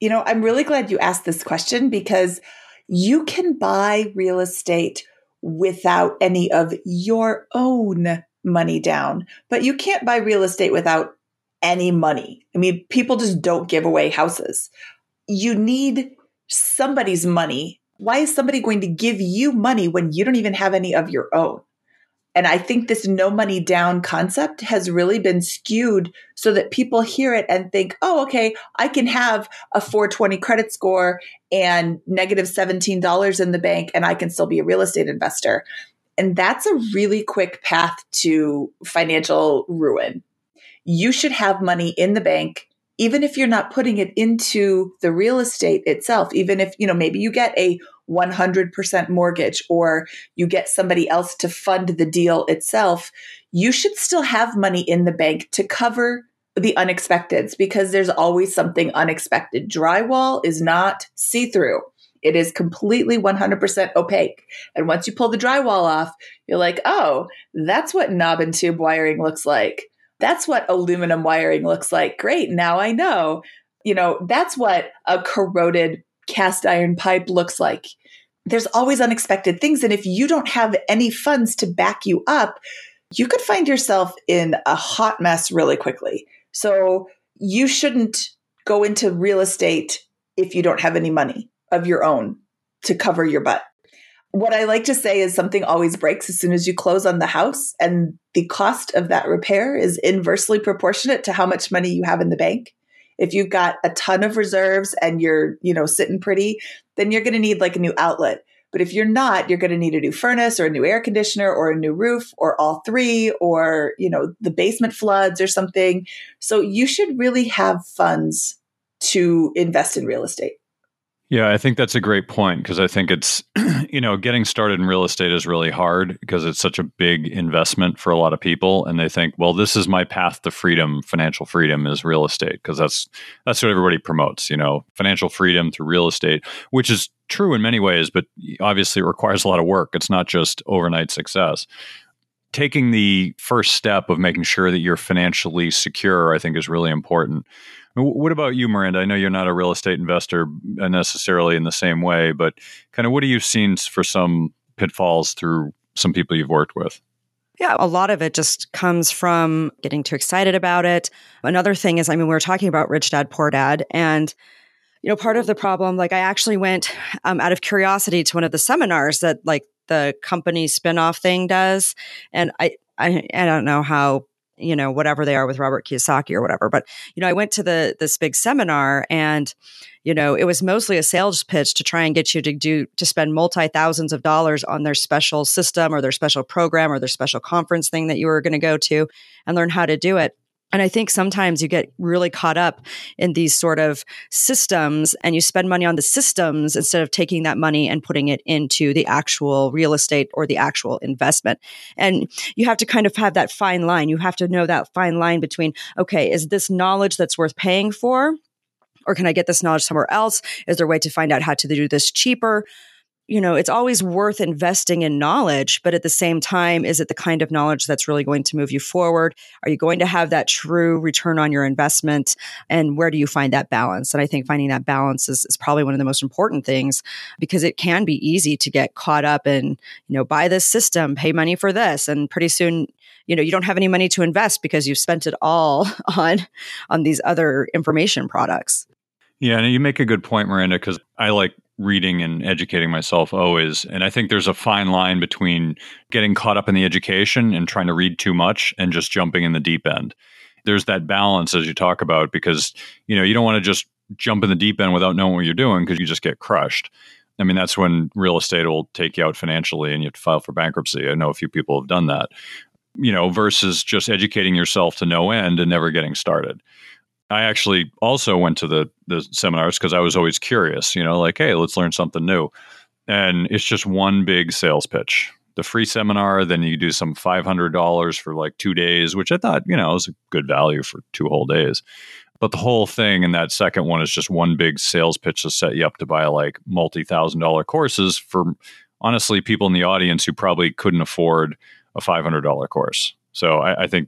You know, I'm really glad you asked this question because you can buy real estate without any of your own money down, but you can't buy real estate without any money. I mean, people just don't give away houses. You need somebody's money. Why is somebody going to give you money when you don't even have any of your own? And I think this no money down concept has really been skewed so that people hear it and think, oh, okay, I can have a four twenty credit score and negative seventeen dollars in the bank and I can still be a real estate investor. And that's a really quick path to financial ruin. You should have money in the bank, even if you're not putting it into the real estate itself, even if, you know, maybe you get a one hundred percent mortgage or you get somebody else to fund the deal itself, you should still have money in the bank to cover the unexpecteds because there's always something unexpected. Drywall is not see-through. It is completely one hundred percent opaque. And once you pull the drywall off, you're like, oh, that's what knob and tube wiring looks like. That's what aluminum wiring looks like. Great. Now I know. You know, that's what a corroded cast iron pipe looks like. There's always unexpected things. And if you don't have any funds to back you up, you could find yourself in a hot mess really quickly. So you shouldn't go into real estate if you don't have any money of your own to cover your butt. What I like to say is something always breaks as soon as you close on the house, and the cost of that repair is inversely proportionate to how much money you have in the bank. If you've got a ton of reserves and you're, you know, sitting pretty, then you're going to need like a new outlet. But if you're not, you're going to need a new furnace or a new air conditioner or a new roof or all three, or, you know, the basement floods or something. So you should really have funds to invest in real estate. Yeah, I think that's a great point because I think it's, you know, getting started in real estate is really hard because it's such a big investment for a lot of people. And they think, well, this is my path to freedom. Financial freedom is real estate because that's that's what everybody promotes, you know, financial freedom through real estate, which is true in many ways, but obviously it requires a lot of work. It's not just overnight success. Taking the first step of making sure that you're financially secure, I think, is really important. What about you, Miranda? I know you're not a real estate investor necessarily in the same way, but kind of what have you seen for some pitfalls through some people you've worked with? Yeah, a lot of it just comes from getting too excited about it. Another thing is, I mean, we were talking about Rich Dad, Poor Dad, and you know, part of the problem, like I actually went um, out of curiosity to one of the seminars that like the company spinoff thing does, and I I, I don't know how, you know, whatever they are with Robert Kiyosaki or whatever. But, you know, I went to the this big seminar and, you know, it was mostly a sales pitch to try and get you to do, to spend multi-thousands of dollars on their special system or their special program or their special conference thing that you were going to go to and learn how to do it. And I think sometimes you get really caught up in these sort of systems and you spend money on the systems instead of taking that money and putting it into the actual real estate or the actual investment. And you have to kind of have that fine line. You have to know that fine line between, okay, is this knowledge that's worth paying for? Or can I get this knowledge somewhere else? Is there a way to find out how to do this cheaper? You know, it's always worth investing in knowledge, but at the same time, is it the kind of knowledge that's really going to move you forward? Are you going to have that true return on your investment? And where do you find that balance? And I think finding that balance is, is probably one of the most important things because it can be easy to get caught up in, you know, buy this system, pay money for this. And pretty soon, you know, you don't have any money to invest because you've spent it all on, on these other information products. Yeah, and you make a good point, Miranda, because I like reading and educating myself always. And I think there's a fine line between getting caught up in the education and trying to read too much and just jumping in the deep end. There's that balance as you talk about, because, you know, you don't want to just jump in the deep end without knowing what you're doing because you just get crushed. I mean, that's when real estate will take you out financially and you have to file for bankruptcy. I know a few people have done that, you know, versus just educating yourself to no end and never getting started. I actually also went to the the seminars because I was always curious, you know, like, hey, let's learn something new. And it's just one big sales pitch. The free seminar, then you do some five hundred dollars for like two days, which I thought, you know, was a good value for two whole days. But the whole thing in that second one is just one big sales pitch to set you up to buy like multi-thousand dollar courses for, honestly, people in the audience who probably couldn't afford a five hundred dollars course. So I, I think that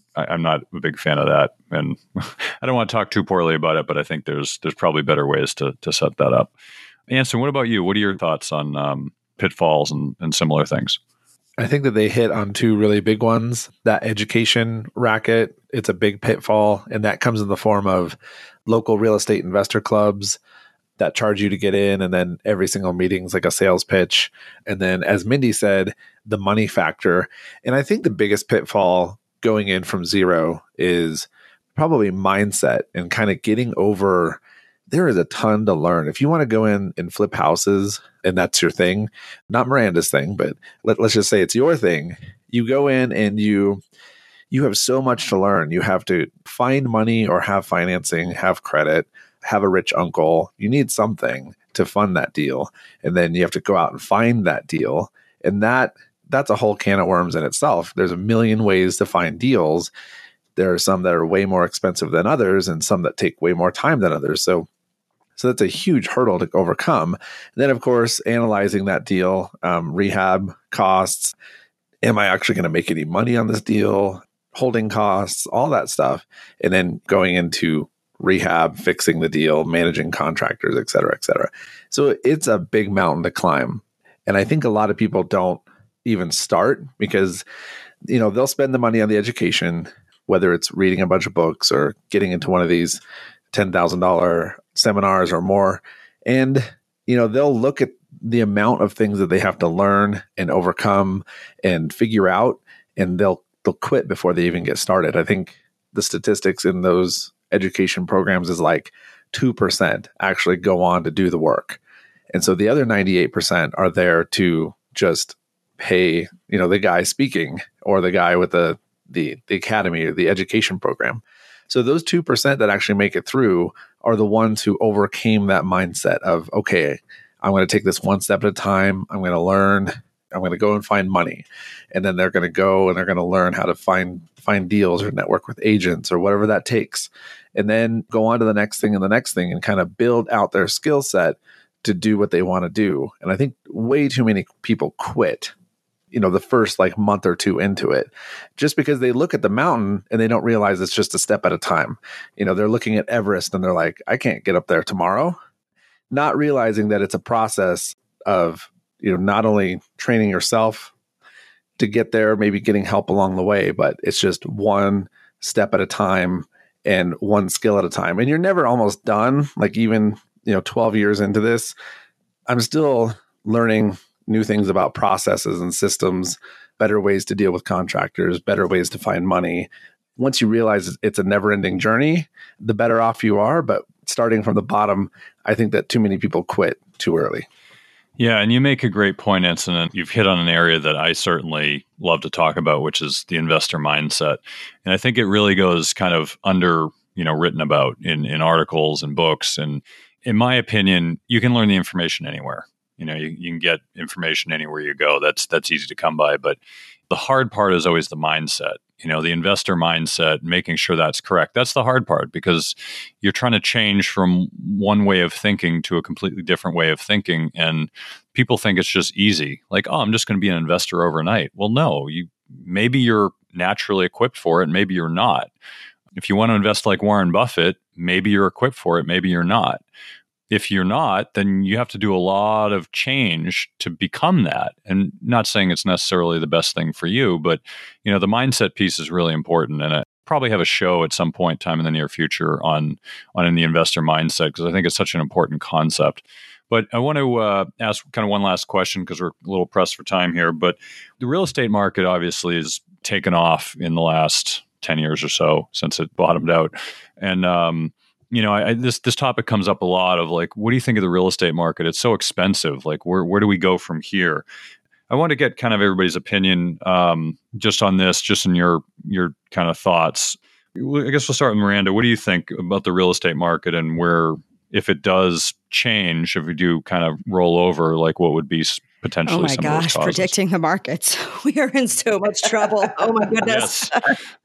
I, I'm not a big fan of that. And I don't want to talk too poorly about it, but I think there's there's probably better ways to to set that up. Anson, what about you? What are your thoughts on um, pitfalls and, and similar things? I think that they hit on two really big ones. That education racket, it's a big pitfall, and that comes in the form of local real estate investor clubs that charge you to get in, and then every single meeting is like a sales pitch. And then, as Mindy said, the money factor. And I think the biggest pitfall going in from zero is probably mindset and kind of getting over. There is a ton to learn. If you want to go in and flip houses and that's your thing, not Miranda's thing, but let, let's just say it's your thing. You go in and you you have so much to learn. You have to find money or have financing, have credit, have a rich uncle. You need something to fund that deal. And then you have to go out and find that deal. And that that's a whole can of worms in itself. There's a million ways to find deals. There are some that are way more expensive than others and some that take way more time than others. So So that's a huge hurdle to overcome. And then, of course, analyzing that deal, um, rehab costs. Am I actually going to make any money on this deal? Holding costs, all that stuff. And then going into rehab, fixing the deal, managing contractors, et cetera, et cetera. So it's a big mountain to climb. And I think a lot of people don't even start because, you know, they'll spend the money on the education, whether it's reading a bunch of books or getting into one of these ten thousand dollars seminars or more. And, you know, they'll look at the amount of things that they have to learn and overcome and figure out, and they'll they'll quit before they even get started. I think the statistics in those education programs is like two percent actually go on to do the work. And so the other ninety-eight percent are there to just pay, you know, the guy speaking or the guy with the the, the academy or the education program. So those two percent that actually make it through are the ones who overcame that mindset of, okay, I'm going to take this one step at a time. I'm going to learn. I'm going to go and find money. And then they're going to go and they're going to learn how to find find deals or network with agents or whatever that takes. And then go on to the next thing and the next thing and kind of build out their skill set to do what they want to do. And I think way too many people quit, you know, the first like month or two into it, just because they look at the mountain and they don't realize it's just a step at a time. You know, they're looking at Everest and they're like, I can't get up there tomorrow, not realizing that it's a process of, you know, not only training yourself to get there, maybe getting help along the way, but it's just one step at a time and one skill at a time. And you're never almost done. Like even, you know, twelve years into this, I'm still learning new things about processes and systems, better ways to deal with contractors, better ways to find money. Once you realize it's a never-ending journey, the better off you are. But starting from the bottom, I think that too many people quit too early. Yeah, and you make a great point, Anson, and you've hit on an area that I certainly love to talk about, which is the investor mindset. And I think it really goes kind of under, you know, written about in, in articles and books. And in my opinion, you can learn the information anywhere. You know, you, you can get information anywhere you go. That's that's easy to come by. But the hard part is always the mindset. You know, the investor mindset, making sure that's correct. That's the hard part because you're trying to change from one way of thinking to a completely different way of thinking. And people think it's just easy. Like, oh, I'm just going to be an investor overnight. Well, no, you maybe you're naturally equipped for it. Maybe you're not. If you want to invest like Warren Buffett, maybe you're equipped for it. Maybe you're not. If you're not, then you have to do a lot of change to become that. And not saying it's necessarily the best thing for you, but you know, the mindset piece is really important. And I probably have a show at some point in time in the near future on on the investor mindset because I think it's such an important concept. But I want to uh, ask kind of one last question because we're a little pressed for time here. But the real estate market obviously has taken off in the last ten years or so since it bottomed out. And um You know, I, this this topic comes up a lot of like, what do you think of the real estate market? It's so expensive. Like, where where do we go from here? I want to get kind of everybody's opinion um, just on this, just in your your kind of thoughts. I guess we'll start with Miranda. What do you think about the real estate market and where, if it does change, if we do kind of roll over, like what would be potentially oh my some gosh, of those causes? Predicting the markets. We are in so much trouble. Oh my goodness. Yes.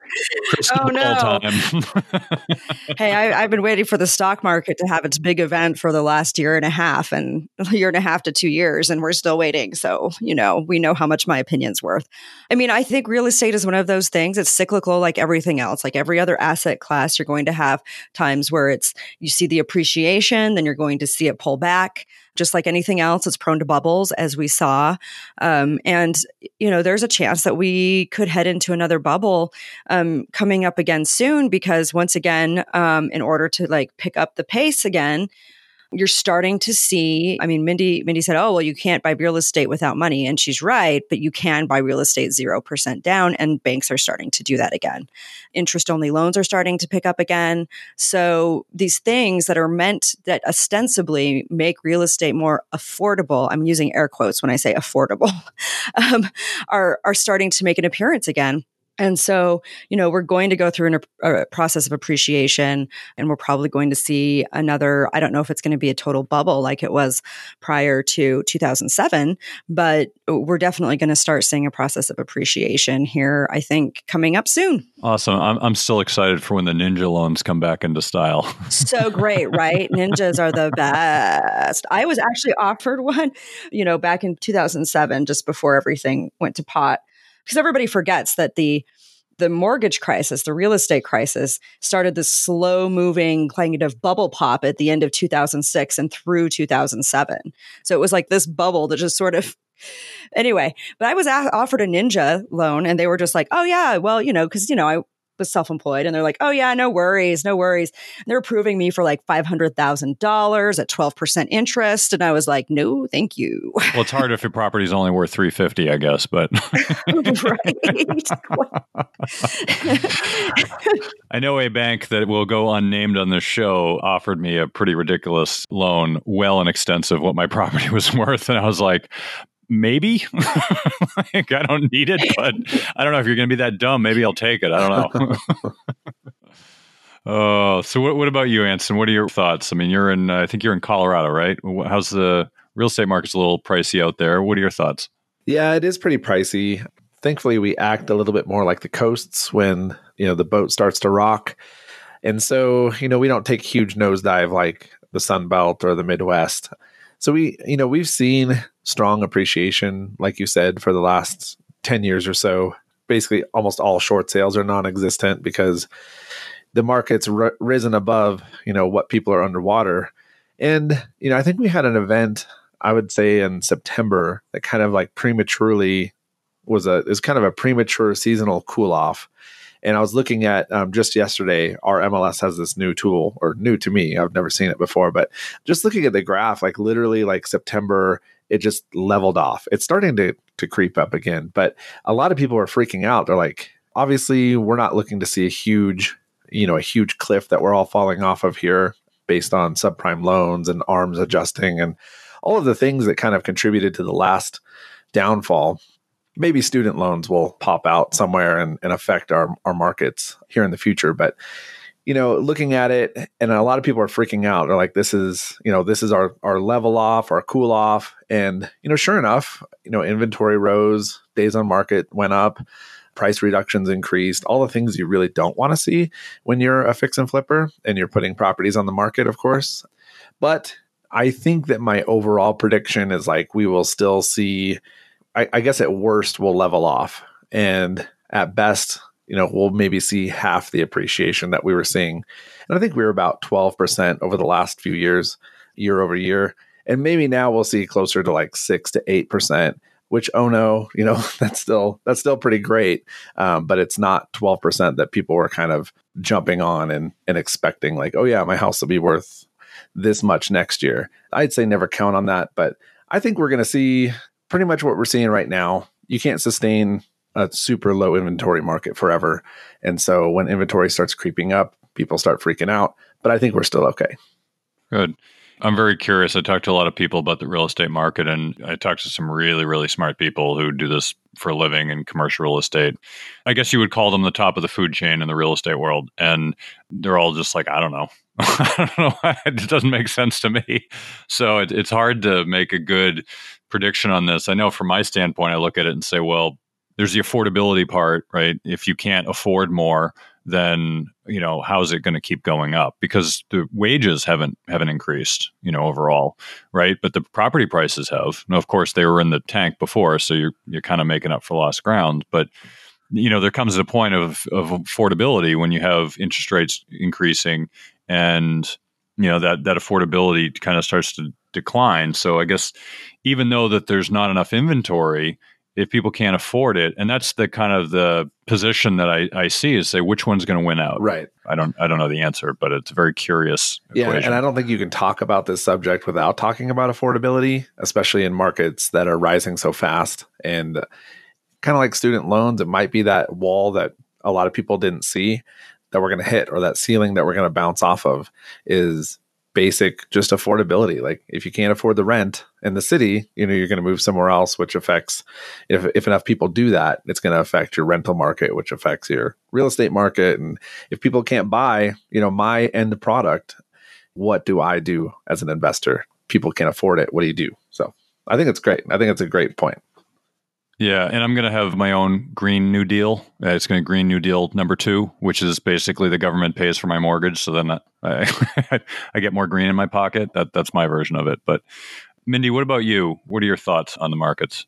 Crystal Oh, no. ball time. Hey, I, I've been waiting for the stock market to have its big event for the last year and a half and a year and a half to two years, and we're still waiting. So, you know, we know how much my opinion's worth. I mean, I think real estate is one of those things. It's cyclical like everything else. Like every other asset class, you're going to have times where it's you see the appreciation, then you're going to see it pull back. Just like anything else, it's prone to bubbles, as we saw. Um, and, you know, there's a chance that we could head into another bubble um, coming up again soon, because once again, um, in order to like pick up the pace again, you're starting to see, I mean, Mindy, Mindy said, oh, well, you can't buy real estate without money. And she's right, but you can buy real estate zero percent down, and banks are starting to do that again. Interest-only loans are starting to pick up again. So these things that are meant that ostensibly make real estate more affordable, I'm using air quotes when I say affordable, um, are, are starting to make an appearance again. And so, you know, we're going to go through an, a process of appreciation, and we're probably going to see another, I don't know if it's going to be a total bubble like it was prior to two thousand seven, but we're definitely going to start seeing a process of appreciation here, I think, coming up soon. Awesome. I'm, I'm still excited for when the Ninja loans come back into style. So great, right? Ninjas are the best. I was actually offered one, you know, back in two thousand seven, just before everything went to pot. Because everybody forgets that the the mortgage crisis, the real estate crisis, started this slow moving kind of bubble pop at the end of two thousand six and through two thousand seven. So it was like this bubble that just sort of, anyway, but I was a- offered a Ninja loan, and they were just like, oh yeah, well, you know, because, you know, I was self-employed, and they're like, oh yeah, no worries, no worries. And they're approving me for like five hundred thousand dollars at twelve percent interest. And I was like, no, thank you. Well, it's hard if your property is only worth three hundred fifty dollars, I guess, but. I know a bank that will go unnamed on this show offered me a pretty ridiculous loan, well in excess of what my property was worth. And I was like, maybe. Like, I don't need it, but I don't know if you're going to be that dumb. Maybe I'll take it. I don't know. Oh, so what, what about you, Anson? What are your thoughts? I mean, you're in, uh, I think you're in Colorado, right? How's the real estate market's a little pricey out there? What are your thoughts? Yeah, it is pretty pricey. Thankfully, we act a little bit more like the coasts when, you know, the boat starts to rock. And so, you know, we don't take huge nosedive like the Sun Belt or the Midwest. So we, you know, we've seen strong appreciation, like you said, for the last ten years or so. Basically, almost all short sales are non-existent because the market's r- risen above, you know, what people are underwater. And, you know, I think we had an event, I would say in September, that kind of like prematurely was a, is kind of a premature seasonal cool off. And I was looking at um, just yesterday, our M L S has this new tool, or new to me. I've never seen it before, but just looking at the graph, like literally like September, it just leveled off. It's starting to to creep up again, but a lot of people are freaking out. They're like, obviously, we're not looking to see a huge, you know, a huge cliff that we're all falling off of here based on subprime loans and arms adjusting and all of the things that kind of contributed to the last downfall. Maybe student loans will pop out somewhere and, and affect our, our markets here in the future. But, you know, looking at it, and a lot of people are freaking out. They're like, this is, you know, this is our, our level off, our cool off. And, you know, sure enough, you know, inventory rose, days on market went up, price reductions increased, all the things you really don't want to see when you're a fix and flipper and you're putting properties on the market, of course. But I think that my overall prediction is like, we will still see, I, I guess at worst, we'll level off. And at best, you know, we'll maybe see half the appreciation that we were seeing. And I think we were about twelve percent over the last few years, year over year. And maybe now we'll see closer to like six to eight percent, which, oh no, you know, that's still, that's still pretty great. Um, but it's not twelve percent that people were kind of jumping on and, and expecting like, oh yeah, my house will be worth this much next year. I'd say never count on that. But I think we're going to see pretty much what we're seeing right now. You can't sustain a super low inventory market forever. And so when inventory starts creeping up, people start freaking out. But I think we're still okay. Good. I'm very curious. I talked to a lot of people about the real estate market, and I talked to some really, really smart people who do this for a living in commercial real estate. I guess you would call them the top of the food chain in the real estate world. And they're all just like, I don't know. I don't know. It doesn't make sense to me. So it, it's hard to make a good prediction on this. I know from my standpoint, I look at it and say, well, there's the affordability part, right? If you can't afford more, then, you know, how's it going to keep going up? Because the wages haven't haven't increased, you know, overall, right? But the property prices have. Now, of course, they were in the tank before, so you're you're kind of making up for lost ground. But, you know, there comes a point of of affordability when you have interest rates increasing, and, you know, that that affordability kind of starts to decline. So I guess even though that there's not enough inventory, if people can't afford it, and that's the kind of the position that I, I see is say which one's going to win out. Right. I don't I don't know the answer, but it's a very curious yeah, equation. And I don't think you can talk about this subject without talking about affordability, especially in markets that are rising so fast. And kind of like student loans, it might be that wall that a lot of people didn't see that we're going to hit, or that ceiling that we're going to bounce off of, is basic just affordability. Like if you can't afford the rent in the city, you know, you're going to move somewhere else, which affects, if, if enough people do that, it's going to affect your rental market, which affects your real estate market. And if people can't buy, you know, my end product, what do I do as an investor? People can't afford it. What do you do? So I think it's great. I think it's a great point. Yeah, and I'm going to have my own Green New Deal. Uh, it's going to Green New Deal number two, which is basically the government pays for my mortgage, so then I, I get more green in my pocket. That that's my version of it. But Mindy, what about you? What are your thoughts on the markets?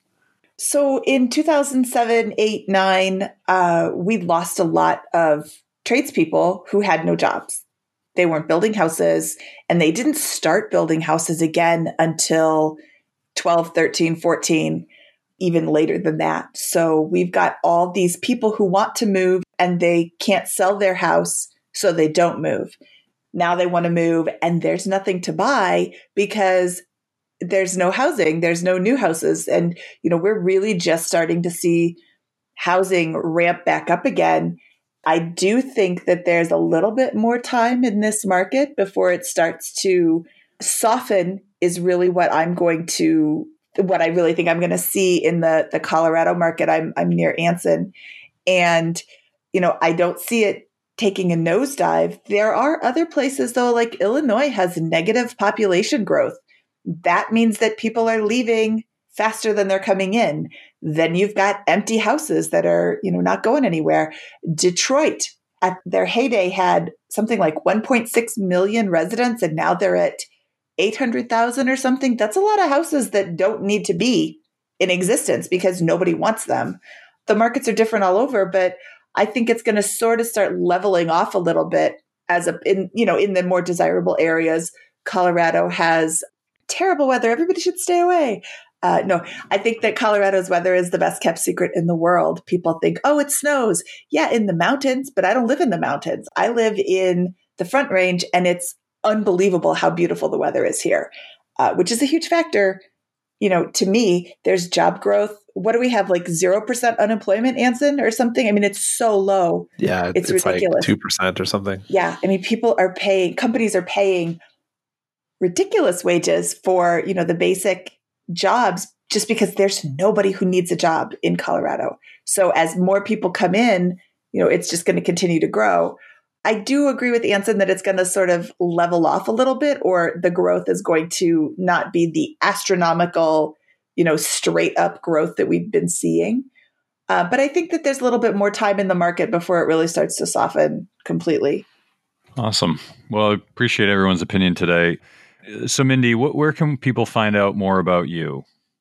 So in two thousand seven, eight, nine, uh, we lost a lot of tradespeople who had no jobs. They weren't building houses, and they didn't start building houses again until twelve, thirteen, fourteen. Even later than that. So we've got all these people who want to move and they can't sell their house, so they don't move. Now they want to move and there's nothing to buy because there's no housing, there's no new houses. And, you know, we're really just starting to see housing ramp back up again. I do think that there's a little bit more time in this market before it starts to soften, is really what I'm going to what I really think I'm going to see in the, the Colorado market. I'm, I'm near Anson, and, you know, I don't see it taking a nosedive. There are other places though, like Illinois has negative population growth. That means that people are leaving faster than they're coming in. Then you've got empty houses that are, you know, not going anywhere. Detroit at their heyday had something like one point six million residents, and now they're at eight hundred thousand or something. That's a lot of houses that don't need to be in existence because nobody wants them. The markets are different all over, but I think it's going to sort of start leveling off a little bit as a, in, you know, in the more desirable areas. Colorado has terrible weather. Everybody should stay away. Uh, no, I think that Colorado's weather is the best kept secret in the world. People think, oh, it snows. Yeah, in the mountains, but I don't live in the mountains. I live in the Front Range, and it's unbelievable how beautiful the weather is here, uh, which is a huge factor. You know, to me, there's job growth. What do we have, like zero percent unemployment, Anson, or something? I mean, it's so low. Yeah, it's, it's ridiculous. Like two percent or something. Yeah. I mean, people are paying, companies are paying ridiculous wages for, you know, the basic jobs just because there's nobody who needs a job in Colorado. So as more people come in, you know, it's just going to continue to grow. I do agree with Anson that it's going to sort of level off a little bit, or the growth is going to not be the astronomical, you know, straight up growth that we've been seeing. Uh, but I think that there's a little bit more time in the market before it really starts to soften completely. Awesome. Well, I appreciate everyone's opinion today. So, Mindy, wh- where can people find out more about you?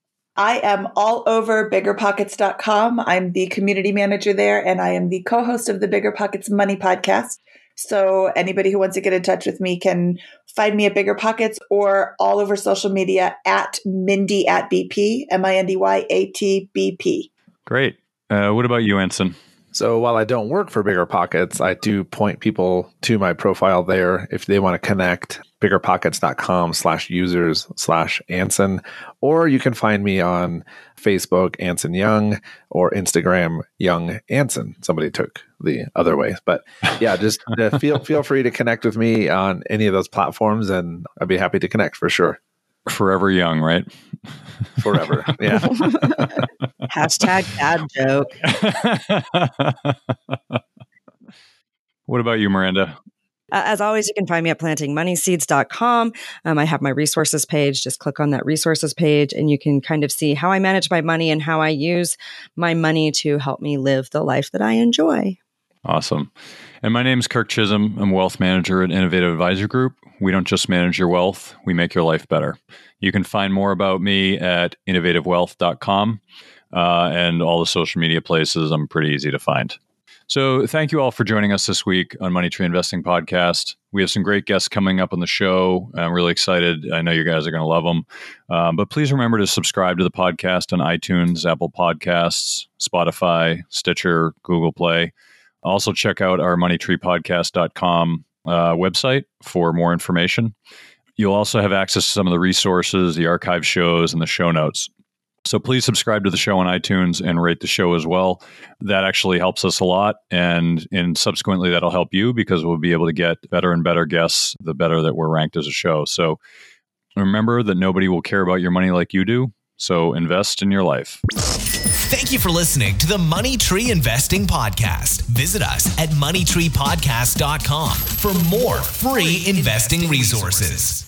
I am all over bigger pockets dot com. I'm the community manager there, and I am the co-host of the Bigger Pockets Money Podcast. So anybody who wants to get in touch with me can find me at Bigger Pockets or all over social media at Mindy at B P, M I N D Y A T B P. Great. Uh, what about you, Anson? So while I don't work for Bigger Pockets, I do point people to my profile there if they want to connect. bigger pockets dot com slash users slash Anson. Or you can find me on Facebook, Anson Young, or Instagram, Young Anson. Somebody took the other way. But yeah, just uh, feel feel free to connect with me on any of those platforms, and I'd be happy to connect for sure. Forever young, right? Forever. Yeah. Hashtag dad joke. What about you, Miranda? Uh, as always, you can find me at planting money seeds dot com. Um, I have my resources page. Just click on that resources page and you can kind of see how I manage my money and how I use my money to help me live the life that I enjoy. Awesome. And my name is Kirk Chisholm. I'm wealth manager at Innovative Advisor Group. We don't just manage your wealth, we make your life better. You can find more about me at innovative wealth dot com uh, and all the social media places. I'm pretty easy to find. So thank you all for joining us this week on Money Tree Investing Podcast. We have some great guests coming up on the show. I'm really excited. I know you guys are going to love them. Um, but please remember to subscribe to the podcast on iTunes, Apple Podcasts, Spotify, Stitcher, Google Play. Also check out our money tree podcast dot com uh, website for more information. You'll also have access to some of the resources, the archive shows, and the show notes. So please subscribe to the show on iTunes and rate the show as well. That actually helps us a lot. And, and subsequently, that'll help you because we'll be able to get better and better guests, the better that we're ranked as a show. So remember that nobody will care about your money like you do. So invest in your life. Thank you for listening to the Money Tree Investing Podcast. Visit us at money tree podcast dot com for more free investing resources.